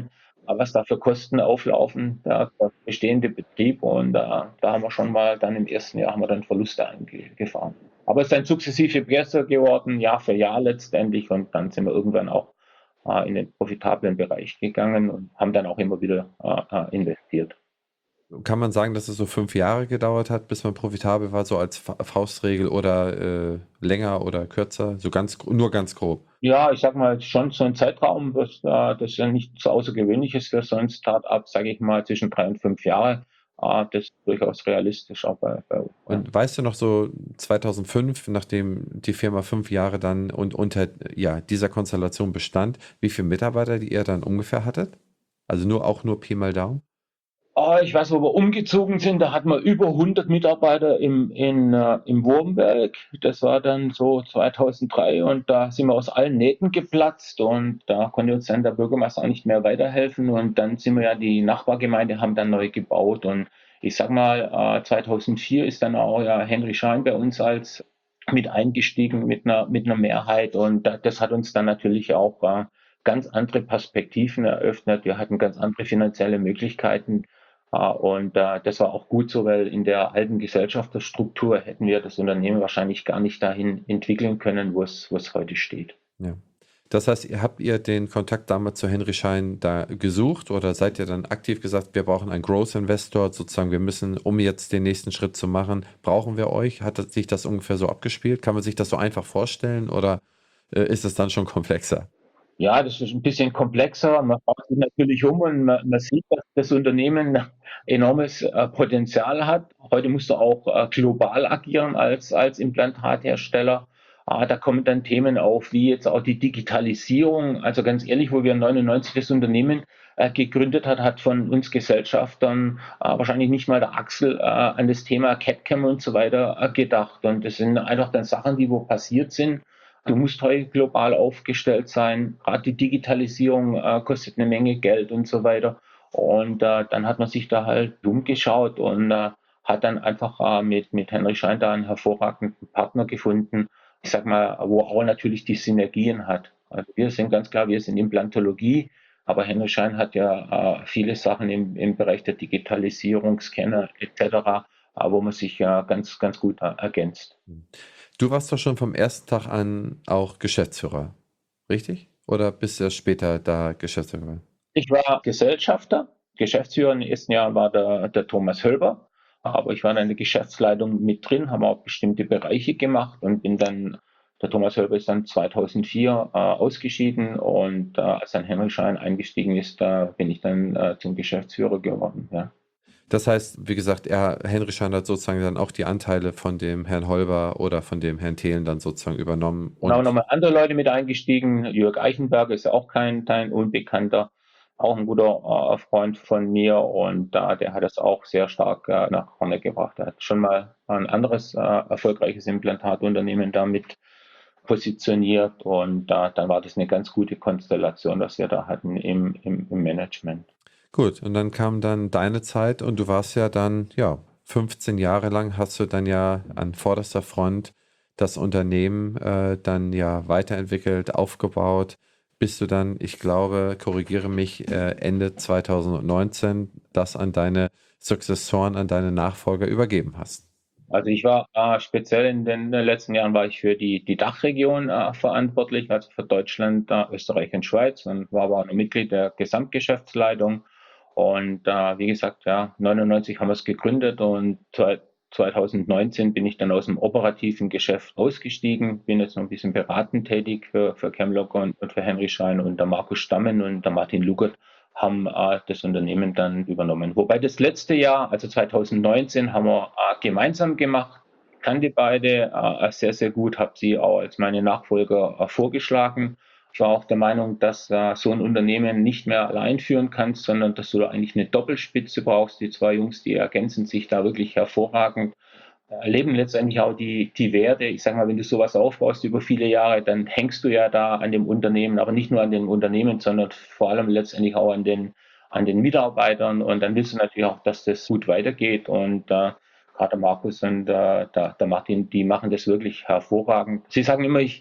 was da für Kosten auflaufen, der, der bestehende Betrieb. Und da, da haben wir schon mal dann im ersten Jahr haben wir dann Verluste eingefahren. Aber es ist dann sukzessive besser geworden, Jahr für Jahr letztendlich. Und dann sind wir irgendwann auch äh, in den profitablen Bereich gegangen und haben dann auch immer wieder äh, investiert. Kann man sagen, dass es so fünf Jahre gedauert hat, bis man profitabel war, so als Fa- Faustregel oder äh, länger oder kürzer? So ganz, gro- nur ganz grob. Ja, ich sag mal, schon so ein Zeitraum, das, äh, das ja nicht so außergewöhnlich ist für so ein Start-up, sage ich mal, zwischen drei und fünf Jahre. Äh, das ist durchaus realistisch auch bei, bei uns. Ja. Und weißt du noch so zweitausendfünf, nachdem die Firma fünf Jahre dann und unter ja, dieser Konstellation bestand, wie viele Mitarbeiter die ihr dann ungefähr hattet? Also nur auch nur Pi mal Daumen? Oh, ich weiß, wo wir umgezogen sind, da hatten wir über hundert Mitarbeiter im, in, äh, im Wurmberg. Das war dann so zweitausenddrei und da sind wir aus allen Nähten geplatzt und da konnte uns dann der Bürgermeister auch nicht mehr weiterhelfen. Und dann sind wir ja, die Nachbargemeinde haben dann neu gebaut und ich sag mal, äh, zweitausendvier ist dann auch ja Henry Schein bei uns als mit eingestiegen mit einer, mit einer Mehrheit und da, das hat uns dann natürlich auch äh, ganz andere Perspektiven eröffnet. Wir hatten ganz andere finanzielle Möglichkeiten. Ah, und äh, das war auch gut so, weil in der alten Gesellschafterstruktur hätten wir das Unternehmen wahrscheinlich gar nicht dahin entwickeln können, wo es, wo es heute steht. Ja. Das heißt, ihr habt ihr den Kontakt damals zu Henry Schein da gesucht oder seid ihr dann aktiv gesagt, wir brauchen einen Growth Investor, sozusagen, wir müssen, um jetzt den nächsten Schritt zu machen, brauchen wir euch? Hat das- sich das ungefähr so abgespielt? Kann man sich das so einfach vorstellen oder äh, ist es dann schon komplexer? Ja, das ist ein bisschen komplexer. Man schaut sich natürlich um und man, man sieht, dass das Unternehmen enormes äh, Potenzial hat. Heute musst du auch äh, global agieren als, als Implantathersteller. Ah, da kommen dann Themen auf, wie jetzt auch die Digitalisierung. Also ganz ehrlich, wo wir neunundneunzig das Unternehmen äh, gegründet hat, hat von uns Gesellschaftern äh, wahrscheinlich nicht mal der Axel äh, an das Thema C A D/C A M und so weiter äh, gedacht. Und das sind einfach dann Sachen, die wo passiert sind. Du musst heute global aufgestellt sein. Gerade die Digitalisierung äh, kostet eine Menge Geld und so weiter. Und äh, dann hat man sich da halt umgeschaut und äh, hat dann einfach äh, mit, mit Henry Schein da einen hervorragenden Partner gefunden. Ich sag mal, wo auch natürlich die Synergien hat. Also wir sind ganz klar, wir sind Implantologie, aber Henry Schein hat ja äh, viele Sachen im, im Bereich der Digitalisierung, Scanner et cetera, äh, wo man sich ja ganz, ganz gut äh, ergänzt. Du warst doch schon vom ersten Tag an auch Geschäftsführer, richtig? Oder bist du erst später da Geschäftsführer geworden? Ich war Gesellschafter. Geschäftsführer im ersten Jahr war der, der Thomas Hölber, aber ich war dann in der Geschäftsleitung mit drin, haben auch bestimmte Bereiche gemacht und bin dann, der Thomas Hölber ist dann zweitausendvier äh, ausgeschieden und äh, als dann Henry Schein eingestiegen ist, da bin ich dann äh, zum Geschäftsführer geworden. Ja. Das heißt, wie gesagt, er, Henry Schein hat sozusagen dann auch die Anteile von dem Herrn Holber oder von dem Herrn Thelen dann sozusagen übernommen Dann haben wir und nochmal andere Leute mit eingestiegen. Jörg Eichenberger ist ja auch kein, kein Unbekannter, auch ein guter äh, Freund von mir und äh, der hat das auch sehr stark äh, nach vorne gebracht. Er hat schon mal ein anderes äh, erfolgreiches Implantatunternehmen damit positioniert und äh, dann war das eine ganz gute Konstellation, was wir da hatten im, im, im Management. gut. Und dann kam dann deine Zeit und du warst ja dann, ja, fünfzehn Jahre lang hast du dann ja an vorderster Front das Unternehmen äh, dann ja weiterentwickelt, aufgebaut, bis du dann, ich glaube, korrigiere mich, äh, Ende zweitausendneunzehn das an deine Sukzessoren, an deine Nachfolger übergeben hast. Also ich war äh, speziell in den äh, letzten Jahren war ich für die, die Dachregion äh, verantwortlich, also für Deutschland, äh, Österreich und Schweiz und war aber auch noch Mitglied der Gesamtgeschäftsleitung. Und äh, wie gesagt, ja, neunundneunzig haben wir es gegründet und zweitausendneunzehn bin ich dann aus dem operativen Geschäft ausgestiegen, bin jetzt noch ein bisschen beratend tätig für, für Chemlock und, und für Henry Schein und der Markus Stammen und der Martin Lugert haben äh, das Unternehmen dann übernommen. Wobei das letzte Jahr, also zweitausendneunzehn, haben wir äh, gemeinsam gemacht, kannte beide äh, sehr, sehr gut, habe sie auch als meine Nachfolger äh, vorgeschlagen. Ich war auch der Meinung, dass äh, so ein Unternehmen nicht mehr allein führen kannst, sondern dass du da eigentlich eine Doppelspitze brauchst. Die zwei Jungs, die ergänzen sich da wirklich hervorragend, erleben letztendlich auch die, die Werte. Ich sage mal, wenn du sowas aufbaust über viele Jahre, dann hängst du ja da an dem Unternehmen, aber nicht nur an dem Unternehmen, sondern vor allem letztendlich auch an den, an den Mitarbeitern. Und dann willst du natürlich auch, dass das gut weitergeht. Und äh, gerade Markus und äh, der, der Martin, die machen das wirklich hervorragend. Sie sagen immer, ich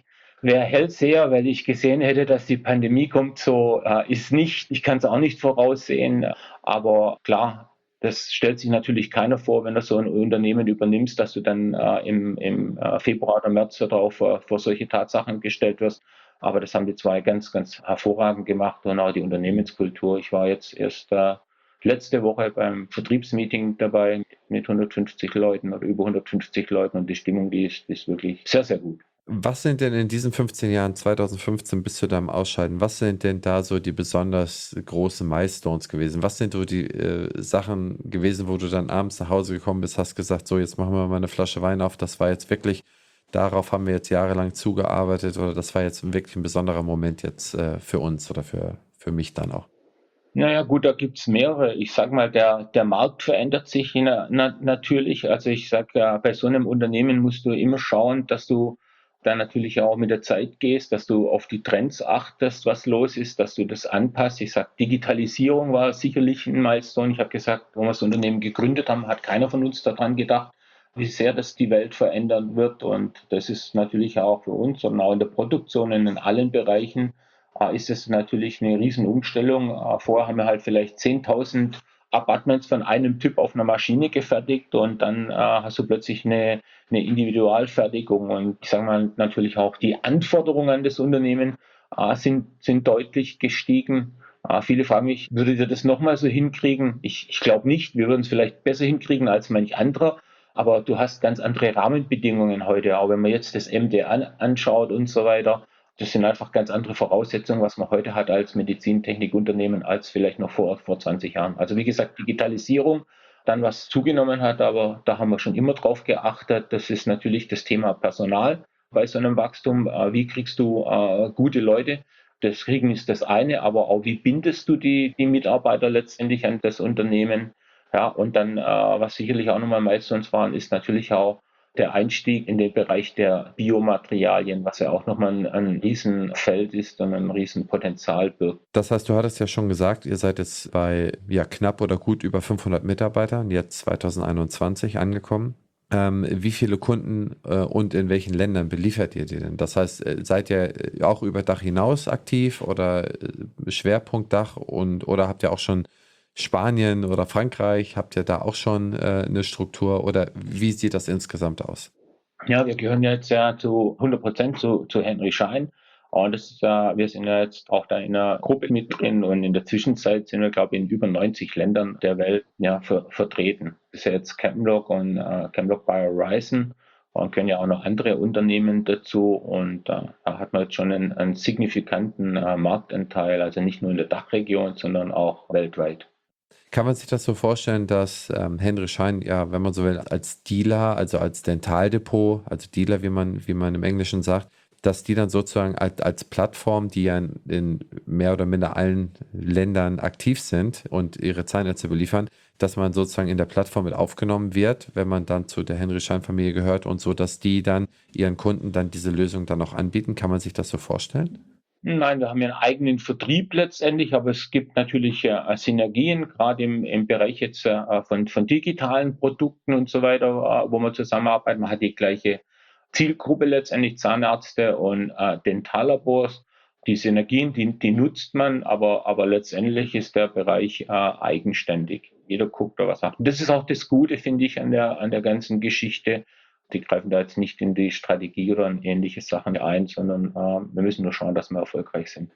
wäre Hellseher, weil ich gesehen hätte, dass die Pandemie kommt. So äh, ist nicht. Ich kann es auch nicht voraussehen. Aber klar, das stellt sich natürlich keiner vor, wenn du so ein Unternehmen übernimmst, dass du dann äh, im, im äh, Februar oder März darauf vor, vor solche Tatsachen gestellt wirst. Aber das haben die zwei ganz, ganz hervorragend gemacht und auch die Unternehmenskultur. Ich war jetzt erst äh, letzte Woche beim Vertriebsmeeting dabei mit hundertfünfzig Leuten oder über hundertfünfzig Leuten und die Stimmung, die ist, die ist wirklich sehr, sehr gut. Was sind denn in diesen fünfzehn Jahren, zweitausendfünfzehn bis zu deinem Ausscheiden, was sind denn da so die besonders großen Milestones gewesen? Was sind so die äh, Sachen gewesen, wo du dann abends nach Hause gekommen bist, hast gesagt, so jetzt machen wir mal eine Flasche Wein auf, das war jetzt wirklich, darauf haben wir jetzt jahrelang zugearbeitet oder das war jetzt wirklich ein besonderer Moment jetzt äh, für uns oder für, für mich dann auch? Naja, gut, da gibt's mehrere. Ich sage mal, der, der Markt verändert sich na, na, natürlich. Also ich sage, ja, bei so einem Unternehmen musst du immer schauen, dass du da natürlich auch mit der Zeit gehst, dass du auf die Trends achtest, was los ist, dass du das anpasst. Ich sage, Digitalisierung war sicherlich ein Milestone. Ich habe gesagt, wo wir das Unternehmen gegründet haben, hat keiner von uns daran gedacht, wie sehr das die Welt verändern wird. Und das ist natürlich auch für uns und auch in der Produktion in allen Bereichen äh, ist es natürlich eine Riesenumstellung. Äh, vorher haben wir halt vielleicht zehntausend Apartments von einem Typ auf einer Maschine gefertigt und dann äh, hast du plötzlich eine, eine Individualfertigung. Und ich sage mal natürlich auch die Anforderungen an das Unternehmen äh, sind, sind deutlich gestiegen. Äh, viele fragen mich, würdet ihr das nochmal so hinkriegen? Ich, ich glaube nicht. Wir würden es vielleicht besser hinkriegen als manch anderer. Aber du hast ganz andere Rahmenbedingungen heute, auch wenn man jetzt das M D an, anschaut und so weiter. Das sind einfach ganz andere Voraussetzungen, was man heute hat als Medizintechnikunternehmen, als vielleicht noch vor, vor zwanzig Jahren. Also wie gesagt, Digitalisierung, dann was zugenommen hat, aber da haben wir schon immer drauf geachtet. Das ist natürlich das Thema Personal bei so einem Wachstum. Äh, Wie kriegst du äh, gute Leute? Das Kriegen ist das eine, aber auch wie bindest du die, die Mitarbeiter letztendlich an das Unternehmen? Ja, und dann, äh, was sicherlich auch nochmal Milestones waren, ist natürlich auch der Einstieg in den Bereich der Biomaterialien, was ja auch nochmal ein, ein Riesenfeld ist und ein Riesenpotenzial birgt. Das heißt, du hattest ja schon gesagt, ihr seid jetzt bei ja, knapp oder gut über fünfhundert Mitarbeitern, jetzt zweitausendeinundzwanzig angekommen. Ähm, wie viele Kunden äh, und in welchen Ländern beliefert ihr die denn? Das heißt, äh, seid ihr äh, auch über Dach hinaus aktiv oder äh, Schwerpunkt Dach und oder habt ihr auch schon Spanien oder Frankreich? Habt ihr da auch schon äh, eine Struktur oder wie sieht das insgesamt aus? Ja, wir gehören jetzt ja zu hundert Prozent zu, zu Henry Schein. Und das ist, äh, wir sind ja jetzt auch da in einer Gruppe mit drin und in der Zwischenzeit sind wir, glaube ich, in über neunzig Ländern der Welt ja, ver, vertreten. Das ist ja jetzt Camlog und äh, Camlog by Horizon und können ja auch noch andere Unternehmen dazu. Und äh, da hat man jetzt schon einen, einen signifikanten äh, Marktanteil, also nicht nur in der Dachregion, sondern auch weltweit. Kann man sich das so vorstellen, dass ähm, Henry Schein, ja, wenn man so will, als Dealer, also als Dentaldepot, also Dealer, wie man, wie man im Englischen sagt, dass die dann sozusagen als, als Plattform, die ja in, in mehr oder minder allen Ländern aktiv sind und ihre Zahnärzte beliefern, dass man sozusagen in der Plattform mit aufgenommen wird, wenn man dann zu der Henry Schein Familie gehört und so, dass die dann ihren Kunden dann diese Lösung dann auch anbieten. Kann man sich das so vorstellen? Nein, wir haben ja einen eigenen Vertrieb letztendlich, aber es gibt natürlich äh, Synergien, gerade im, im Bereich jetzt äh, von, von digitalen Produkten und so weiter, äh, wo wir zusammenarbeiten. Man hat die gleiche Zielgruppe letztendlich, Zahnärzte und äh, Dentallabors. Die Synergien, die, die nutzt man, aber, aber letztendlich ist der Bereich äh, eigenständig. Jeder guckt da was nach. Das ist auch das Gute, finde ich, an der, an der ganzen Geschichte. Die greifen da jetzt nicht in die Strategie oder in ähnliche Sachen ein, sondern äh, wir müssen nur schauen, dass wir erfolgreich sind.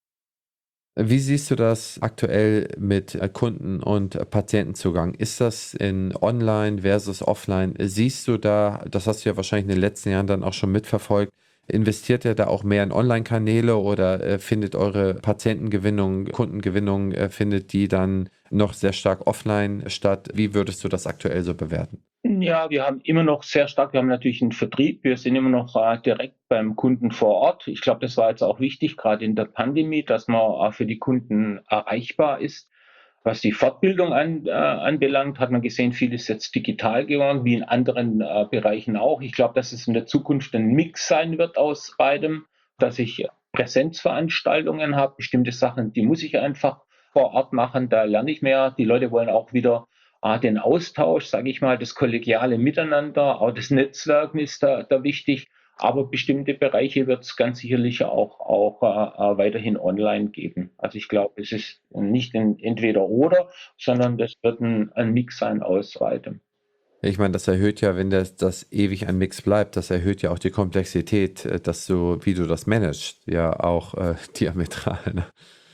Wie siehst du das aktuell mit äh, Kunden- und äh, Patientenzugang? Ist das in Online versus Offline? Siehst du da, das hast du ja wahrscheinlich in den letzten Jahren dann auch schon mitverfolgt, investiert ihr da auch mehr in Online-Kanäle oder äh, findet eure Patientengewinnung, Kundengewinnung, äh, findet die dann noch sehr stark offline statt? Wie würdest du das aktuell so bewerten? Ja, wir haben immer noch sehr stark, wir haben natürlich einen Vertrieb, wir sind immer noch äh, direkt beim Kunden vor Ort. Ich glaube, das war jetzt auch wichtig, gerade in der Pandemie, dass man äh, für die Kunden erreichbar ist. Was die Fortbildung an, äh, anbelangt, hat man gesehen, viel ist jetzt digital geworden, wie in anderen äh, Bereichen auch. Ich glaube, dass es in der Zukunft ein Mix sein wird aus beidem, dass ich Präsenzveranstaltungen habe, bestimmte Sachen, die muss ich einfach vor Ort machen, da lerne ich mehr. Die Leute wollen auch wieder äh, den Austausch, sage ich mal, das kollegiale Miteinander, auch das Netzwerken ist da, da wichtig. Aber bestimmte Bereiche wird es ganz sicherlich auch, auch äh, weiterhin online geben. Also ich glaube, es ist nicht ein Entweder-Oder, sondern das wird ein, ein Mix sein aus beidem. Ich meine, das erhöht ja, wenn das, das ewig ein Mix bleibt, das erhöht ja auch die Komplexität, äh, dass du, wie du das managst, ja auch äh, diametral. Ne?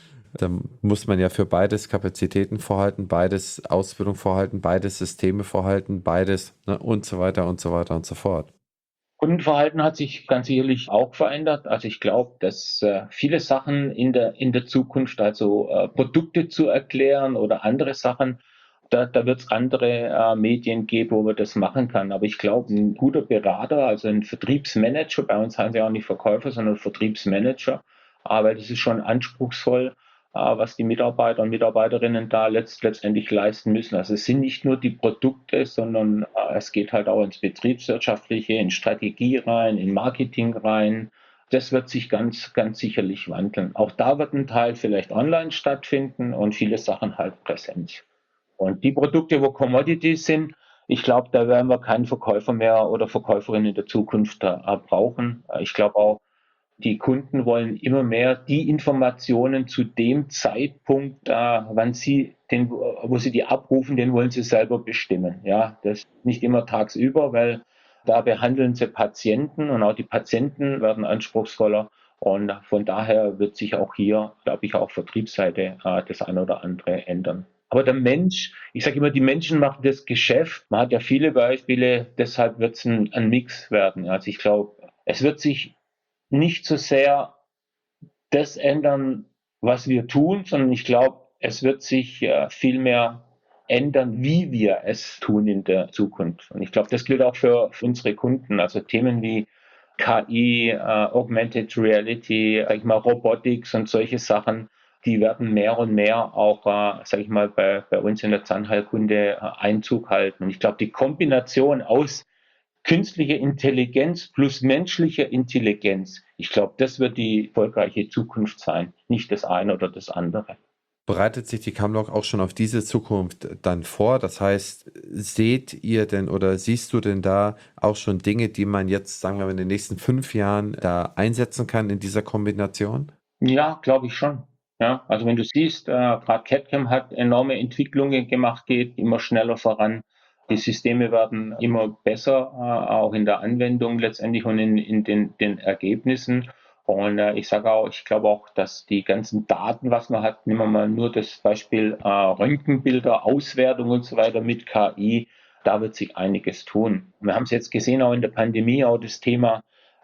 Da muss man ja für beides Kapazitäten vorhalten, beides Ausbildung vorhalten, beides Systeme vorhalten, beides, ne, und so weiter und so weiter und so fort. Kundenverhalten hat sich ganz sicherlich auch verändert. Also ich glaube, dass äh, viele Sachen in der, in der Zukunft, also äh, Produkte zu erklären oder andere Sachen, da, da wird es andere äh, Medien geben, wo man das machen kann. Aber ich glaube, ein guter Berater, also ein Vertriebsmanager, bei uns heißen sie auch nicht Verkäufer, sondern Vertriebsmanager, aber das ist schon anspruchsvoll, äh, was die Mitarbeiter und Mitarbeiterinnen da letzt, letztendlich leisten müssen. Also es sind nicht nur die Produkte, sondern äh, es geht halt auch ins Betriebswirtschaftliche, in Strategie rein, in Marketing rein. Das wird sich ganz, ganz sicherlich wandeln. Auch da wird ein Teil vielleicht online stattfinden und viele Sachen halt Präsenz. Und die Produkte, wo Commodities sind, ich glaube, da werden wir keinen Verkäufer mehr oder Verkäuferin in der Zukunft äh, brauchen. Ich glaube auch, die Kunden wollen immer mehr die Informationen zu dem Zeitpunkt, äh, wann sie den, wo sie die abrufen, den wollen sie selber bestimmen. Ja, das nicht immer tagsüber, weil da behandeln sie Patienten und auch die Patienten werden anspruchsvoller. Und von daher wird sich auch hier, glaube ich, auch Vertriebsseite äh, das eine oder andere ändern. Aber der Mensch, ich sage immer, die Menschen machen das Geschäft. Man hat ja viele Beispiele, deshalb wird es ein, ein Mix werden. Also ich glaube, es wird sich nicht so sehr das ändern, was wir tun, sondern ich glaube, es wird sich äh, viel mehr ändern, wie wir es tun in der Zukunft. Und ich glaube, das gilt auch für, für unsere Kunden. Also Themen wie K I, äh, Augmented Reality, sag ich mal, Robotics und solche Sachen, die werden mehr und mehr auch, äh, sage ich mal, bei, bei uns in der Zahnheilkunde äh, Einzug halten. Und ich glaube, die Kombination aus künstliche Intelligenz plus menschliche Intelligenz. Ich glaube, das wird die erfolgreiche Zukunft sein, nicht das eine oder das andere. Bereitet sich die Camlog auch schon auf diese Zukunft dann vor? Das heißt, seht ihr denn oder siehst du denn da auch schon Dinge, die man jetzt, sagen wir mal, in den nächsten fünf Jahren da einsetzen kann in dieser Kombination? Ja, glaube ich schon. Ja, also wenn du siehst, äh, gerade CAD/C A M hat enorme Entwicklungen gemacht, geht immer schneller voran. Die Systeme werden immer besser, äh, auch in der Anwendung letztendlich und in, in den, den Ergebnissen. Und äh, ich sage auch, ich glaube auch, dass die ganzen Daten, was man hat, nehmen wir mal nur das Beispiel äh, Röntgenbilder, Auswertung und so weiter mit K I, da wird sich einiges tun. Wir haben es jetzt gesehen, auch in der Pandemie, auch das Thema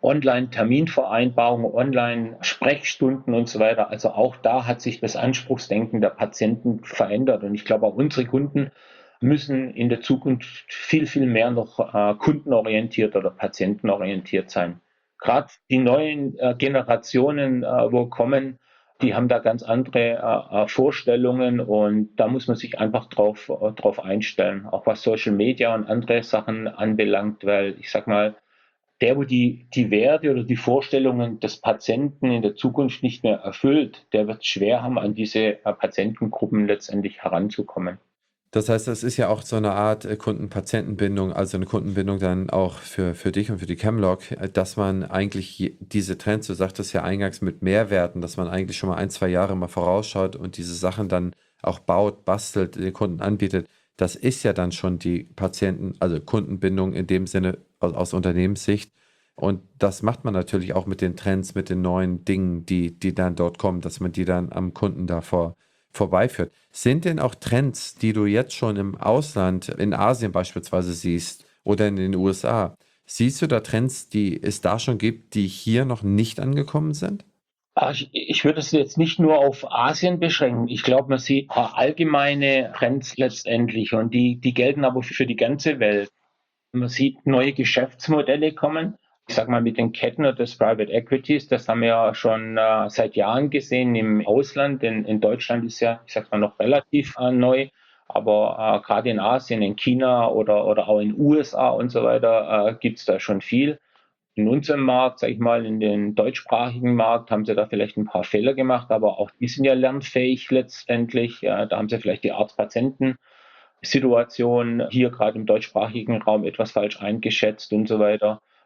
Online-Terminvereinbarungen, Online-Sprechstunden und so weiter. Also auch da hat sich das Anspruchsdenken der Patienten verändert. Und ich glaube, auch unsere Kunden müssen in der Zukunft viel, viel mehr noch äh, kundenorientiert oder patientenorientiert sein. Gerade die neuen äh, Generationen, äh, wo kommen, die haben da ganz andere äh, äh, Vorstellungen und da muss man sich einfach drauf, äh, drauf einstellen, auch was Social Media und andere Sachen anbelangt, weil ich sag mal, der, wo die, die Werte oder die Vorstellungen des Patienten in der Zukunft nicht mehr erfüllt, der wird es schwer haben, an diese äh, Patientengruppen letztendlich heranzukommen. Das heißt, das ist ja auch so eine Art äh, Kunden-Patienten-Bindung, also eine Kundenbindung dann auch für, für dich und für die Camlog, äh, dass man eigentlich je- diese Trends, du sagtest ja eingangs mit Mehrwerten, dass man eigentlich schon mal ein, zwei Jahre mal vorausschaut und diese Sachen dann auch baut, bastelt, den Kunden anbietet. Das ist ja dann schon die Patienten, also Kundenbindung in dem Sinne aus, aus Unternehmenssicht. Und das macht man natürlich auch mit den Trends, mit den neuen Dingen, die, die dann dort kommen, dass man die dann am Kunden davor vorbeiführt. Sind denn auch Trends, die du jetzt schon im Ausland, in Asien beispielsweise siehst oder in den U S A, siehst du da Trends, die es da schon gibt, die hier noch nicht angekommen sind? Ah, Ich, ich würde es jetzt nicht nur auf Asien beschränken. Ich glaube, man sieht allgemeine Trends letztendlich und die, die gelten aber für die ganze Welt. Man sieht neue Geschäftsmodelle kommen. Ich sage mal mit den Ketten oder des Private Equities, das haben wir ja schon äh, seit Jahren gesehen im Ausland. In, in Deutschland ist ja, ich sage mal, noch relativ äh, neu. Aber äh, gerade in Asien, in China oder, oder auch in den U S A und so weiter äh, gibt es da schon viel. In unserem Markt, sage ich mal, in den deutschsprachigen Markt, haben sie da vielleicht ein paar Fehler gemacht, aber auch die sind ja lernfähig letztendlich. Äh, da haben sie vielleicht die Arzt-Patienten- Situation hier gerade im deutschsprachigen Raum etwas falsch eingeschätzt und so weiter.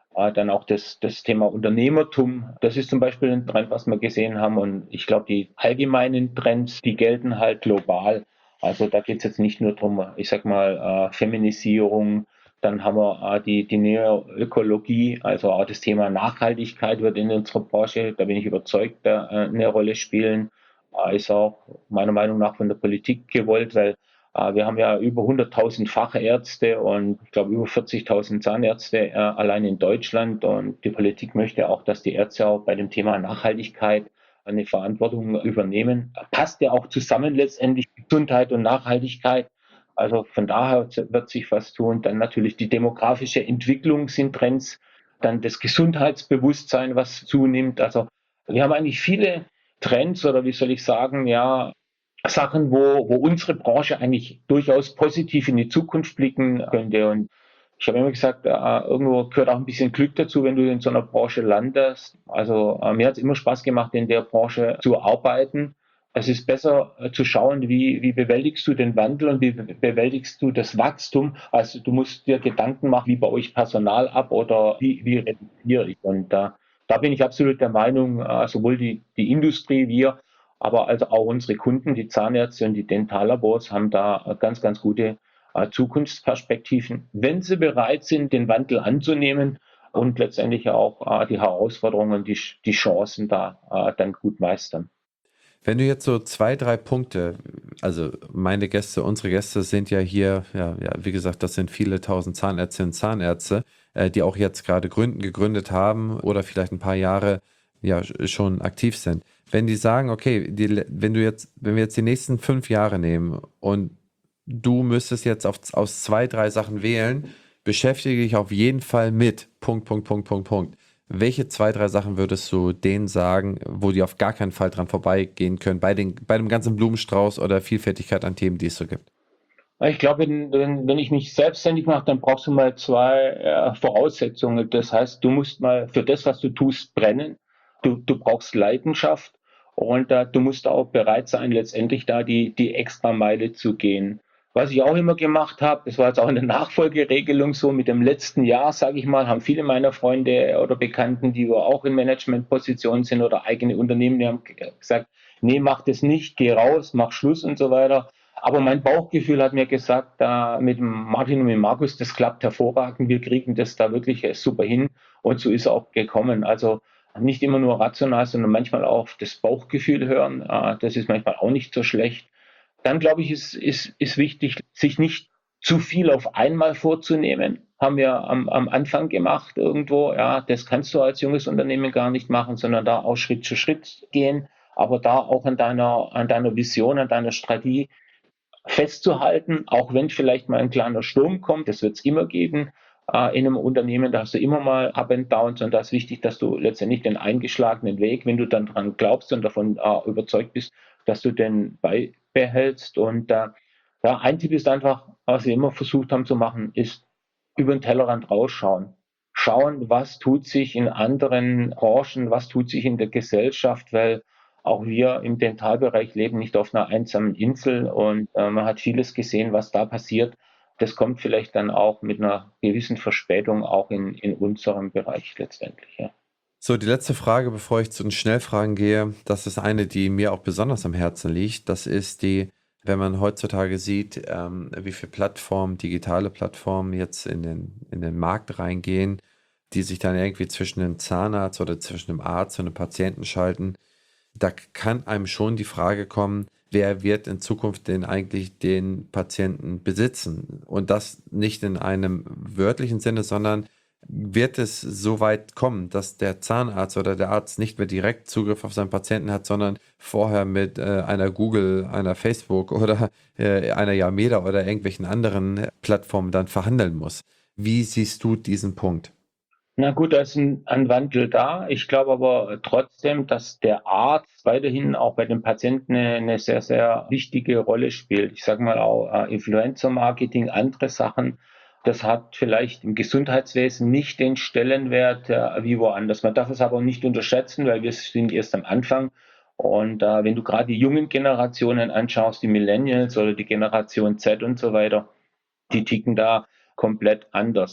Äh, dann auch das, das Thema Unternehmertum. Das ist zum Beispiel ein Trend, was wir gesehen haben. Und ich glaube, die allgemeinen Trends, die gelten halt global. Also da geht es jetzt nicht nur darum, ich sag mal, äh, Feminisierung. Dann haben wir äh, die, die Neoökologie, also auch das Thema Nachhaltigkeit wird in unserer Branche, da bin ich überzeugt, da, äh, eine Rolle spielen. Äh, ist auch meiner Meinung nach von der Politik gewollt, weil äh, wir haben ja über hunderttausend Fachärzte und ich glaube über vierzigtausend Zahnärzte äh, allein in Deutschland. Und die Politik möchte auch, dass die Ärzte auch bei dem Thema Nachhaltigkeit eine Verantwortung übernehmen. Passt ja auch zusammen letztendlich Gesundheit und Nachhaltigkeit. Also von daher wird sich was tun. Dann natürlich die demografische Entwicklung sind Trends. Dann das Gesundheitsbewusstsein, was zunimmt. Also wir haben eigentlich viele Trends oder wie soll ich sagen, ja, Sachen, wo, wo unsere Branche eigentlich durchaus positiv in die Zukunft blicken könnte. Und ich habe immer gesagt, äh, irgendwo gehört auch ein bisschen Glück dazu, wenn du in so einer Branche landest. Also äh, mir hat es immer Spaß gemacht, in der Branche zu arbeiten. Es ist besser äh, zu schauen, wie, wie bewältigst du den Wandel und wie bewältigst du das Wachstum. Also du musst dir Gedanken machen, wie baue ich Personal ab oder wie, wie reduziere ich. Und da, da bin ich absolut der Meinung, äh, sowohl die, die Industrie, wir, aber also auch unsere Kunden, die Zahnärzte und die Dentallabors haben da ganz, ganz gute äh, Zukunftsperspektiven, wenn sie bereit sind, den Wandel anzunehmen und letztendlich auch äh, die Herausforderungen, die, die Chancen da äh, dann gut meistern. Wenn du jetzt so zwei, drei Punkte, also meine Gäste, unsere Gäste sind ja hier, ja, ja, wie gesagt, das sind viele tausend Zahnärztinnen und Zahnärzte, äh, die auch jetzt gerade gründen, gegründet haben oder vielleicht ein paar Jahre ja schon aktiv sind. Wenn die sagen, okay, die, wenn du jetzt, wenn wir jetzt die nächsten fünf Jahre nehmen und du müsstest jetzt auf, aus zwei, drei Sachen wählen, beschäftige dich auf jeden Fall mit Punkt, Punkt, Punkt, Punkt, Punkt. Welche zwei, drei Sachen würdest du denen sagen, wo die auf gar keinen Fall dran vorbeigehen können, bei, den, bei dem ganzen Blumenstrauß oder Vielfältigkeit an Themen, die es so gibt? Ich glaube, wenn, wenn, wenn ich mich selbstständig mache, dann brauchst du mal zwei äh, Voraussetzungen. Das heißt, du musst mal für das, was du tust, brennen. Du, du brauchst Leidenschaft und äh, du musst auch bereit sein, letztendlich da die, die extra Meile zu gehen. Was ich auch immer gemacht habe, das war jetzt auch in der Nachfolgeregelung so, mit dem letzten Jahr, sage ich mal, haben viele meiner Freunde oder Bekannten, die auch in Managementpositionen sind oder eigene Unternehmen, die haben gesagt, nee, mach das nicht, geh raus, mach Schluss und so weiter. Aber mein Bauchgefühl hat mir gesagt, da mit Martin und mit Markus, das klappt hervorragend, wir kriegen das da wirklich super hin und so ist es auch gekommen. Also nicht immer nur rational, sondern manchmal auch auf das Bauchgefühl hören, äh, das ist manchmal auch nicht so schlecht. Dann glaube ich, ist, ist, ist wichtig, sich nicht zu viel auf einmal vorzunehmen. Haben wir am, am Anfang gemacht irgendwo. Ja, das kannst du als junges Unternehmen gar nicht machen, sondern da auch Schritt für Schritt gehen, aber da auch an deiner, an deiner Vision, an deiner Strategie festzuhalten, auch wenn vielleicht mal ein kleiner Sturm kommt, das wird es immer geben äh, in einem Unternehmen, da hast du immer mal Up and Downs und da ist wichtig, dass du letztendlich den eingeschlagenen Weg, wenn du dann dran glaubst und davon äh, überzeugt bist, dass du den beibehältst. Und äh, ja, ein Tipp ist einfach, was wir immer versucht haben zu machen, ist über den Tellerrand rausschauen. Schauen, was tut sich in anderen Branchen, was tut sich in der Gesellschaft, weil auch wir im Dentalbereich leben nicht auf einer einsamen Insel und äh, man hat vieles gesehen, was da passiert. Das kommt vielleicht dann auch mit einer gewissen Verspätung auch in, in unserem Bereich letztendlich. Ja. So, die letzte Frage, bevor ich zu den Schnellfragen gehe, das ist eine, die mir auch besonders am Herzen liegt. Das ist die, wenn man heutzutage sieht, ähm, wie viele Plattformen, digitale Plattformen jetzt in den, in den Markt reingehen, die sich dann irgendwie zwischen dem Zahnarzt oder zwischen dem Arzt und dem Patienten schalten. Da kann einem schon die Frage kommen, wer wird in Zukunft denn eigentlich den Patienten besitzen? Und das nicht in einem wörtlichen Sinne, sondern wird es so weit kommen, dass der Zahnarzt oder der Arzt nicht mehr direkt Zugriff auf seinen Patienten hat, sondern vorher mit äh, einer Google, einer Facebook oder äh, einer Yameda oder irgendwelchen anderen Plattformen dann verhandeln muss? Wie siehst du diesen Punkt? Na gut, da ist ein, ein Wandel da. Ich glaube aber trotzdem, dass der Arzt weiterhin auch bei den Patienten eine, eine sehr, sehr wichtige Rolle spielt. Ich sage mal auch äh, Influencer-Marketing, andere Sachen. Das hat vielleicht im Gesundheitswesen nicht den Stellenwert äh, wie woanders. Man darf es aber nicht unterschätzen, weil wir sind erst am Anfang. Und äh, wenn du gerade die jungen Generationen anschaust, die Millennials oder die Generation Z und so weiter, die ticken da komplett anders.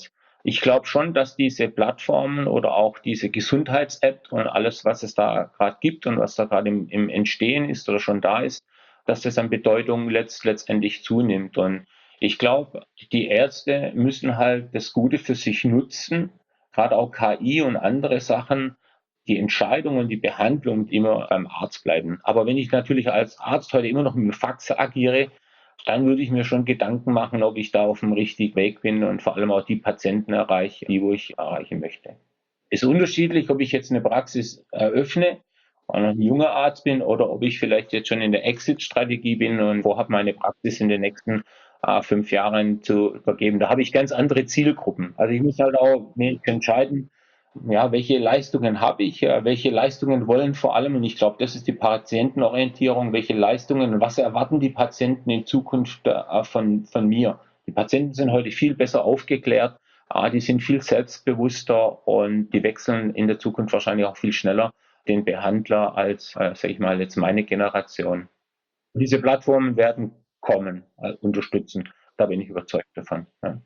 Ich glaube schon, dass diese Plattformen oder auch diese Gesundheits-App und alles, was es da gerade gibt und was da gerade im, im Entstehen ist oder schon da ist, dass das an Bedeutung letzt, letztendlich zunimmt. Und ich glaube, die Ärzte müssen halt das Gute für sich nutzen, gerade auch K I und andere Sachen, die Entscheidung und die Behandlung immer beim Arzt bleiben. Aber wenn ich natürlich als Arzt heute immer noch mit dem Fax agiere, dann würde ich mir schon Gedanken machen, ob ich da auf dem richtigen Weg bin und vor allem auch die Patienten erreiche, die wo ich erreichen möchte. Ist unterschiedlich, ob ich jetzt eine Praxis eröffne und ein junger Arzt bin oder ob ich vielleicht jetzt schon in der Exit-Strategie bin und vorhabe, meine Praxis in den nächsten äh, fünf Jahren zu übergeben. Da habe ich ganz andere Zielgruppen. Also ich muss halt auch mich entscheiden, ja, welche Leistungen habe ich, äh, welche Leistungen wollen vor allem, und ich glaube, das ist die Patientenorientierung, welche Leistungen und was erwarten die Patienten in Zukunft äh, von, von mir. Die Patienten sind heute viel besser aufgeklärt, äh, die sind viel selbstbewusster und die wechseln in der Zukunft wahrscheinlich auch viel schneller den Behandler als, äh, sage ich mal, jetzt meine Generation. Und diese Plattformen werden kommen, äh, unterstützen. Da bin ich überzeugt davon. Ja.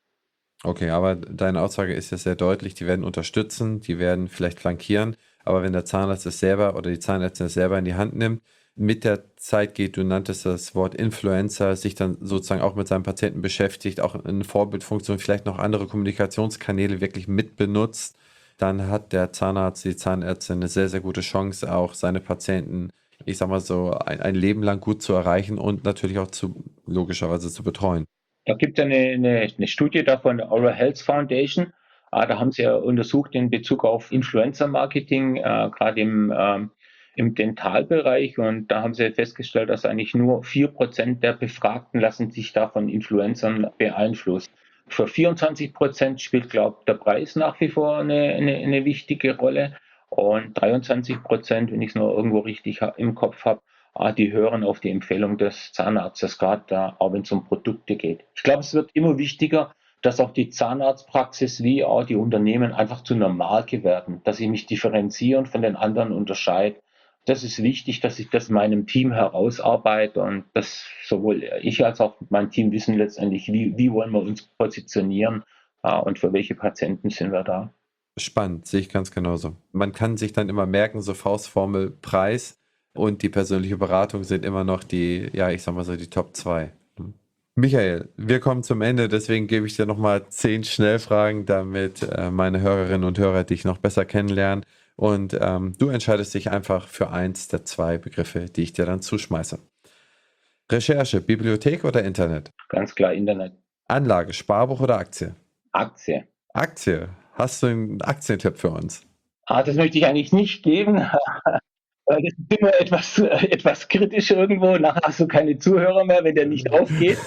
Okay, aber deine Aussage ist ja sehr deutlich, die werden unterstützen, die werden vielleicht flankieren, aber wenn der Zahnarzt es selber oder die Zahnärztin es selber in die Hand nimmt, mit der Zeit geht, du nanntest das Wort Influencer, sich dann sozusagen auch mit seinem Patienten beschäftigt, auch eine Vorbildfunktion, vielleicht noch andere Kommunikationskanäle wirklich mitbenutzt, dann hat der Zahnarzt, die Zahnärztin eine sehr, sehr gute Chance, auch seine Patienten, ich sag mal so, ein, ein Leben lang gut zu erreichen und natürlich auch zu, logischerweise zu betreuen. Da gibt es eine, eine, eine Studie da von der Oral Health Foundation. Ah, da haben sie ja untersucht in Bezug auf Influencer-Marketing, äh, gerade im, ähm, im Dentalbereich. Und da haben sie festgestellt, dass eigentlich nur vier Prozent der Befragten lassen sich da von Influencern beeinflussen. Für vierundzwanzig Prozent spielt, glaube ich, der Preis nach wie vor eine, eine, eine wichtige Rolle. Und dreiundzwanzig Prozent, wenn ich es nur irgendwo richtig im Kopf habe, ah, die hören auf die Empfehlung des Zahnarztes, gerade da, auch wenn es um Produkte geht. Ich glaube, es wird immer wichtiger, dass auch die Zahnarztpraxis wie auch die Unternehmen einfach zu einer Marke werden, dass ich mich differenziere und von den anderen unterscheide. Das ist wichtig, dass ich das in meinem Team herausarbeite und dass sowohl ich als auch mein Team wissen letztendlich, wie, wie wollen wir uns positionieren äh, und für welche Patienten sind wir da. Spannend, sehe ich ganz genauso. Man kann sich dann immer merken, so Faustformel, Preis und die persönliche Beratung sind immer noch die, ja, ich sag mal so, die Top zwei. Michael, wir kommen zum Ende, deswegen gebe ich dir nochmal zehn Schnellfragen, damit äh, meine Hörerinnen und Hörer dich noch besser kennenlernen. Und ähm, du entscheidest dich einfach für eins der zwei Begriffe, die ich dir dann zuschmeiße. Recherche, Bibliothek oder Internet? Ganz klar Internet. Anlage, Sparbuch oder Aktie? Aktie. Aktie. Hast du einen Aktientipp für uns? Ah, das möchte ich eigentlich nicht geben. Das ist immer etwas, etwas kritisch irgendwo. Nachher hast du keine Zuhörer mehr, wenn der nicht aufgeht.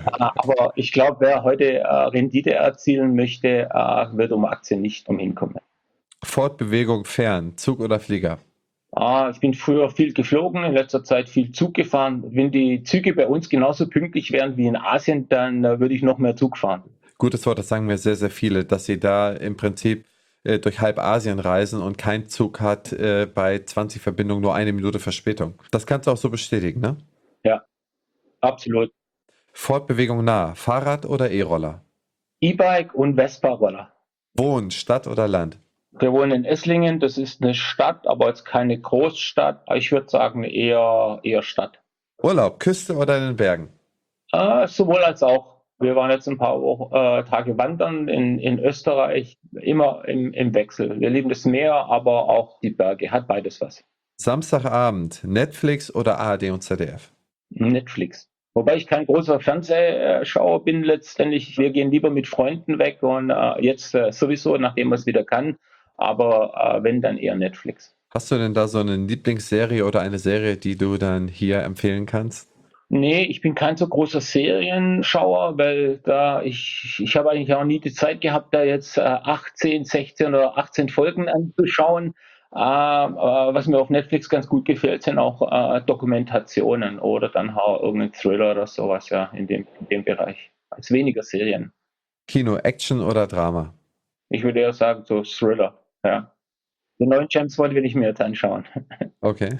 Aber ich glaube, wer heute äh, Rendite erzielen möchte, äh, wird um Aktien nicht umhinkommen. Fortbewegung fern, Zug oder Flieger? Ah, ich bin früher viel geflogen, in letzter Zeit viel Zug gefahren. Wenn die Züge bei uns genauso pünktlich wären wie in Asien, dann äh, würde ich noch mehr Zug fahren. Gutes Wort, das sagen mir sehr, sehr viele, dass sie da im Prinzip äh, durch halb Asien reisen und kein Zug hat äh, bei zwanzig Verbindungen nur eine Minute Verspätung. Das kannst du auch so bestätigen, ne? Ja, absolut. Fortbewegung nah, Fahrrad oder E-Roller? E-Bike und Vespa-Roller. Wohnen, Stadt oder Land? Wir wohnen in Esslingen, das ist eine Stadt, aber jetzt keine Großstadt. Ich würde sagen eher, eher Stadt. Urlaub, Küste oder in den Bergen? Äh, sowohl als auch. Wir waren jetzt ein paar Wochen, äh, Tage wandern in, in Österreich, immer im, im Wechsel. Wir lieben das Meer, aber auch die Berge, hat beides was. Samstagabend, Netflix oder A R D und Z D F? Netflix. Wobei ich kein großer Fernsehschauer bin letztendlich. Wir gehen lieber mit Freunden weg und äh, jetzt äh, sowieso, nachdem man es wieder kann. Aber äh, wenn, dann eher Netflix. Hast du denn da so eine Lieblingsserie oder eine Serie, die du dann hier empfehlen kannst? Nee, ich bin kein so großer Serienschauer, weil da ich, ich habe eigentlich auch nie die Zeit gehabt, da jetzt äh, achtzehn, sechzehn oder achtzehn Folgen anzuschauen. Äh, äh, was mir auf Netflix ganz gut gefällt, sind auch äh, Dokumentationen oder dann auch irgendein Thriller oder sowas, ja, in dem, in dem Bereich. Als weniger Serien. Kino, Action oder Drama? Ich würde eher sagen, so Thriller, ja. Den neuen James Bond will ich mir jetzt anschauen. Okay.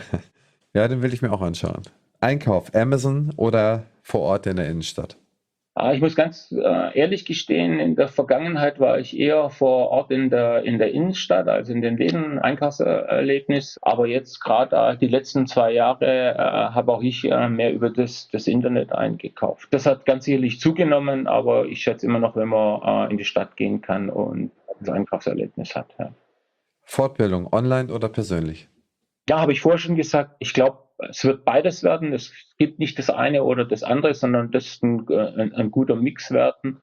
Ja, den will ich mir auch anschauen. Einkauf, Amazon oder vor Ort in der Innenstadt? Ah, ich muss ganz äh, ehrlich gestehen, in der Vergangenheit war ich eher vor Ort in der, in der Innenstadt, also in den Läden, Einkaufserlebnis. Aber jetzt gerade äh, die letzten zwei Jahre äh, habe auch ich äh, mehr über das, das Internet eingekauft. Das hat ganz sicherlich zugenommen, aber ich schätze immer noch, wenn man äh, in die Stadt gehen kann und das Einkaufserlebnis hat. Ja. Fortbildung, online oder persönlich? Ja, habe ich vorher schon gesagt, ich glaube, es wird beides werden. Es gibt nicht das eine oder das andere, sondern das ist ein, ein, ein guter Mix werden.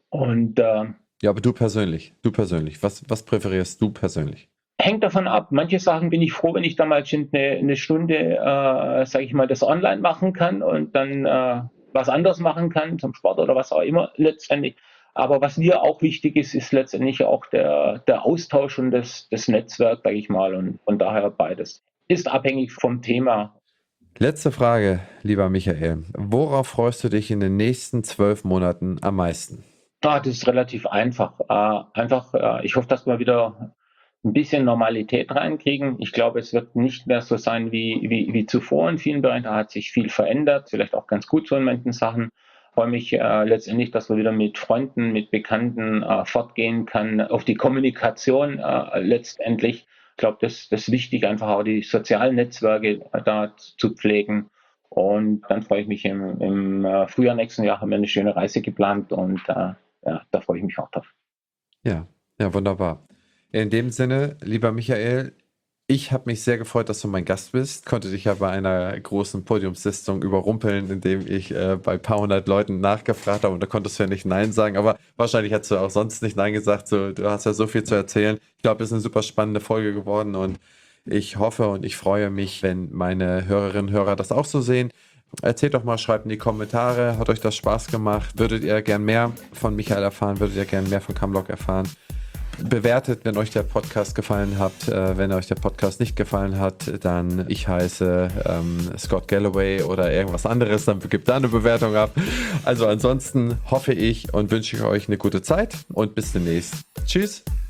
Und äh, Ja, aber du persönlich, du persönlich, was, was präferierst du persönlich? hängt davon ab. Manche Sachen bin ich froh, wenn ich da mal schon eine, eine Stunde, äh, sage ich mal, das online machen kann und dann äh, was anderes machen kann, zum Sport oder was auch immer letztendlich. Aber was mir auch wichtig ist, ist letztendlich auch der, der Austausch und das, das Netzwerk, sage ich mal. Und von daher beides. Ist abhängig vom Thema. Letzte Frage, lieber Michael. Worauf freust du dich in den nächsten zwölf Monaten am meisten? Ah, das ist relativ einfach. Äh, einfach, äh, ich hoffe, dass wir wieder ein bisschen Normalität reinkriegen. Ich glaube, es wird nicht mehr so sein wie, wie, wie zuvor in vielen Bereichen. Da hat sich viel verändert, vielleicht auch ganz gut so in manchen Sachen. Ich freue mich äh, letztendlich, dass man wieder mit Freunden, mit Bekannten äh, fortgehen kann, auf die Kommunikation äh, letztendlich. Ich glaube, das, das ist wichtig, einfach auch die sozialen Netzwerke äh, da zu pflegen. Und dann freue ich mich im, im äh, Frühjahr nächsten Jahr, haben wir eine schöne Reise geplant und äh, ja, da freue ich mich auch drauf. Ja, ja, wunderbar. In dem Sinne, lieber Michael, ich habe mich sehr gefreut, dass du mein Gast bist. Konnte dich ja bei einer großen Podiumssitzung überrumpeln, indem ich äh, bei ein paar hundert Leuten nachgefragt habe und da konntest du ja nicht Nein sagen, aber wahrscheinlich hättest du auch sonst nicht Nein gesagt. So, du hast ja so viel zu erzählen. Ich glaube, es ist eine super spannende Folge geworden und ich hoffe und ich freue mich, wenn meine Hörerinnen und Hörer das auch so sehen. Erzählt doch mal, schreibt in die Kommentare, hat euch das Spaß gemacht? Würdet ihr gern mehr von Michael erfahren? Würdet ihr gern mehr von Camlog erfahren? Bewertet, wenn euch der Podcast gefallen hat. Äh, wenn euch der Podcast nicht gefallen hat, dann ich heiße ähm, Scott Galloway oder irgendwas anderes, dann gebt da eine Bewertung ab. Also ansonsten hoffe ich und wünsche ich euch eine gute Zeit und bis demnächst. Tschüss!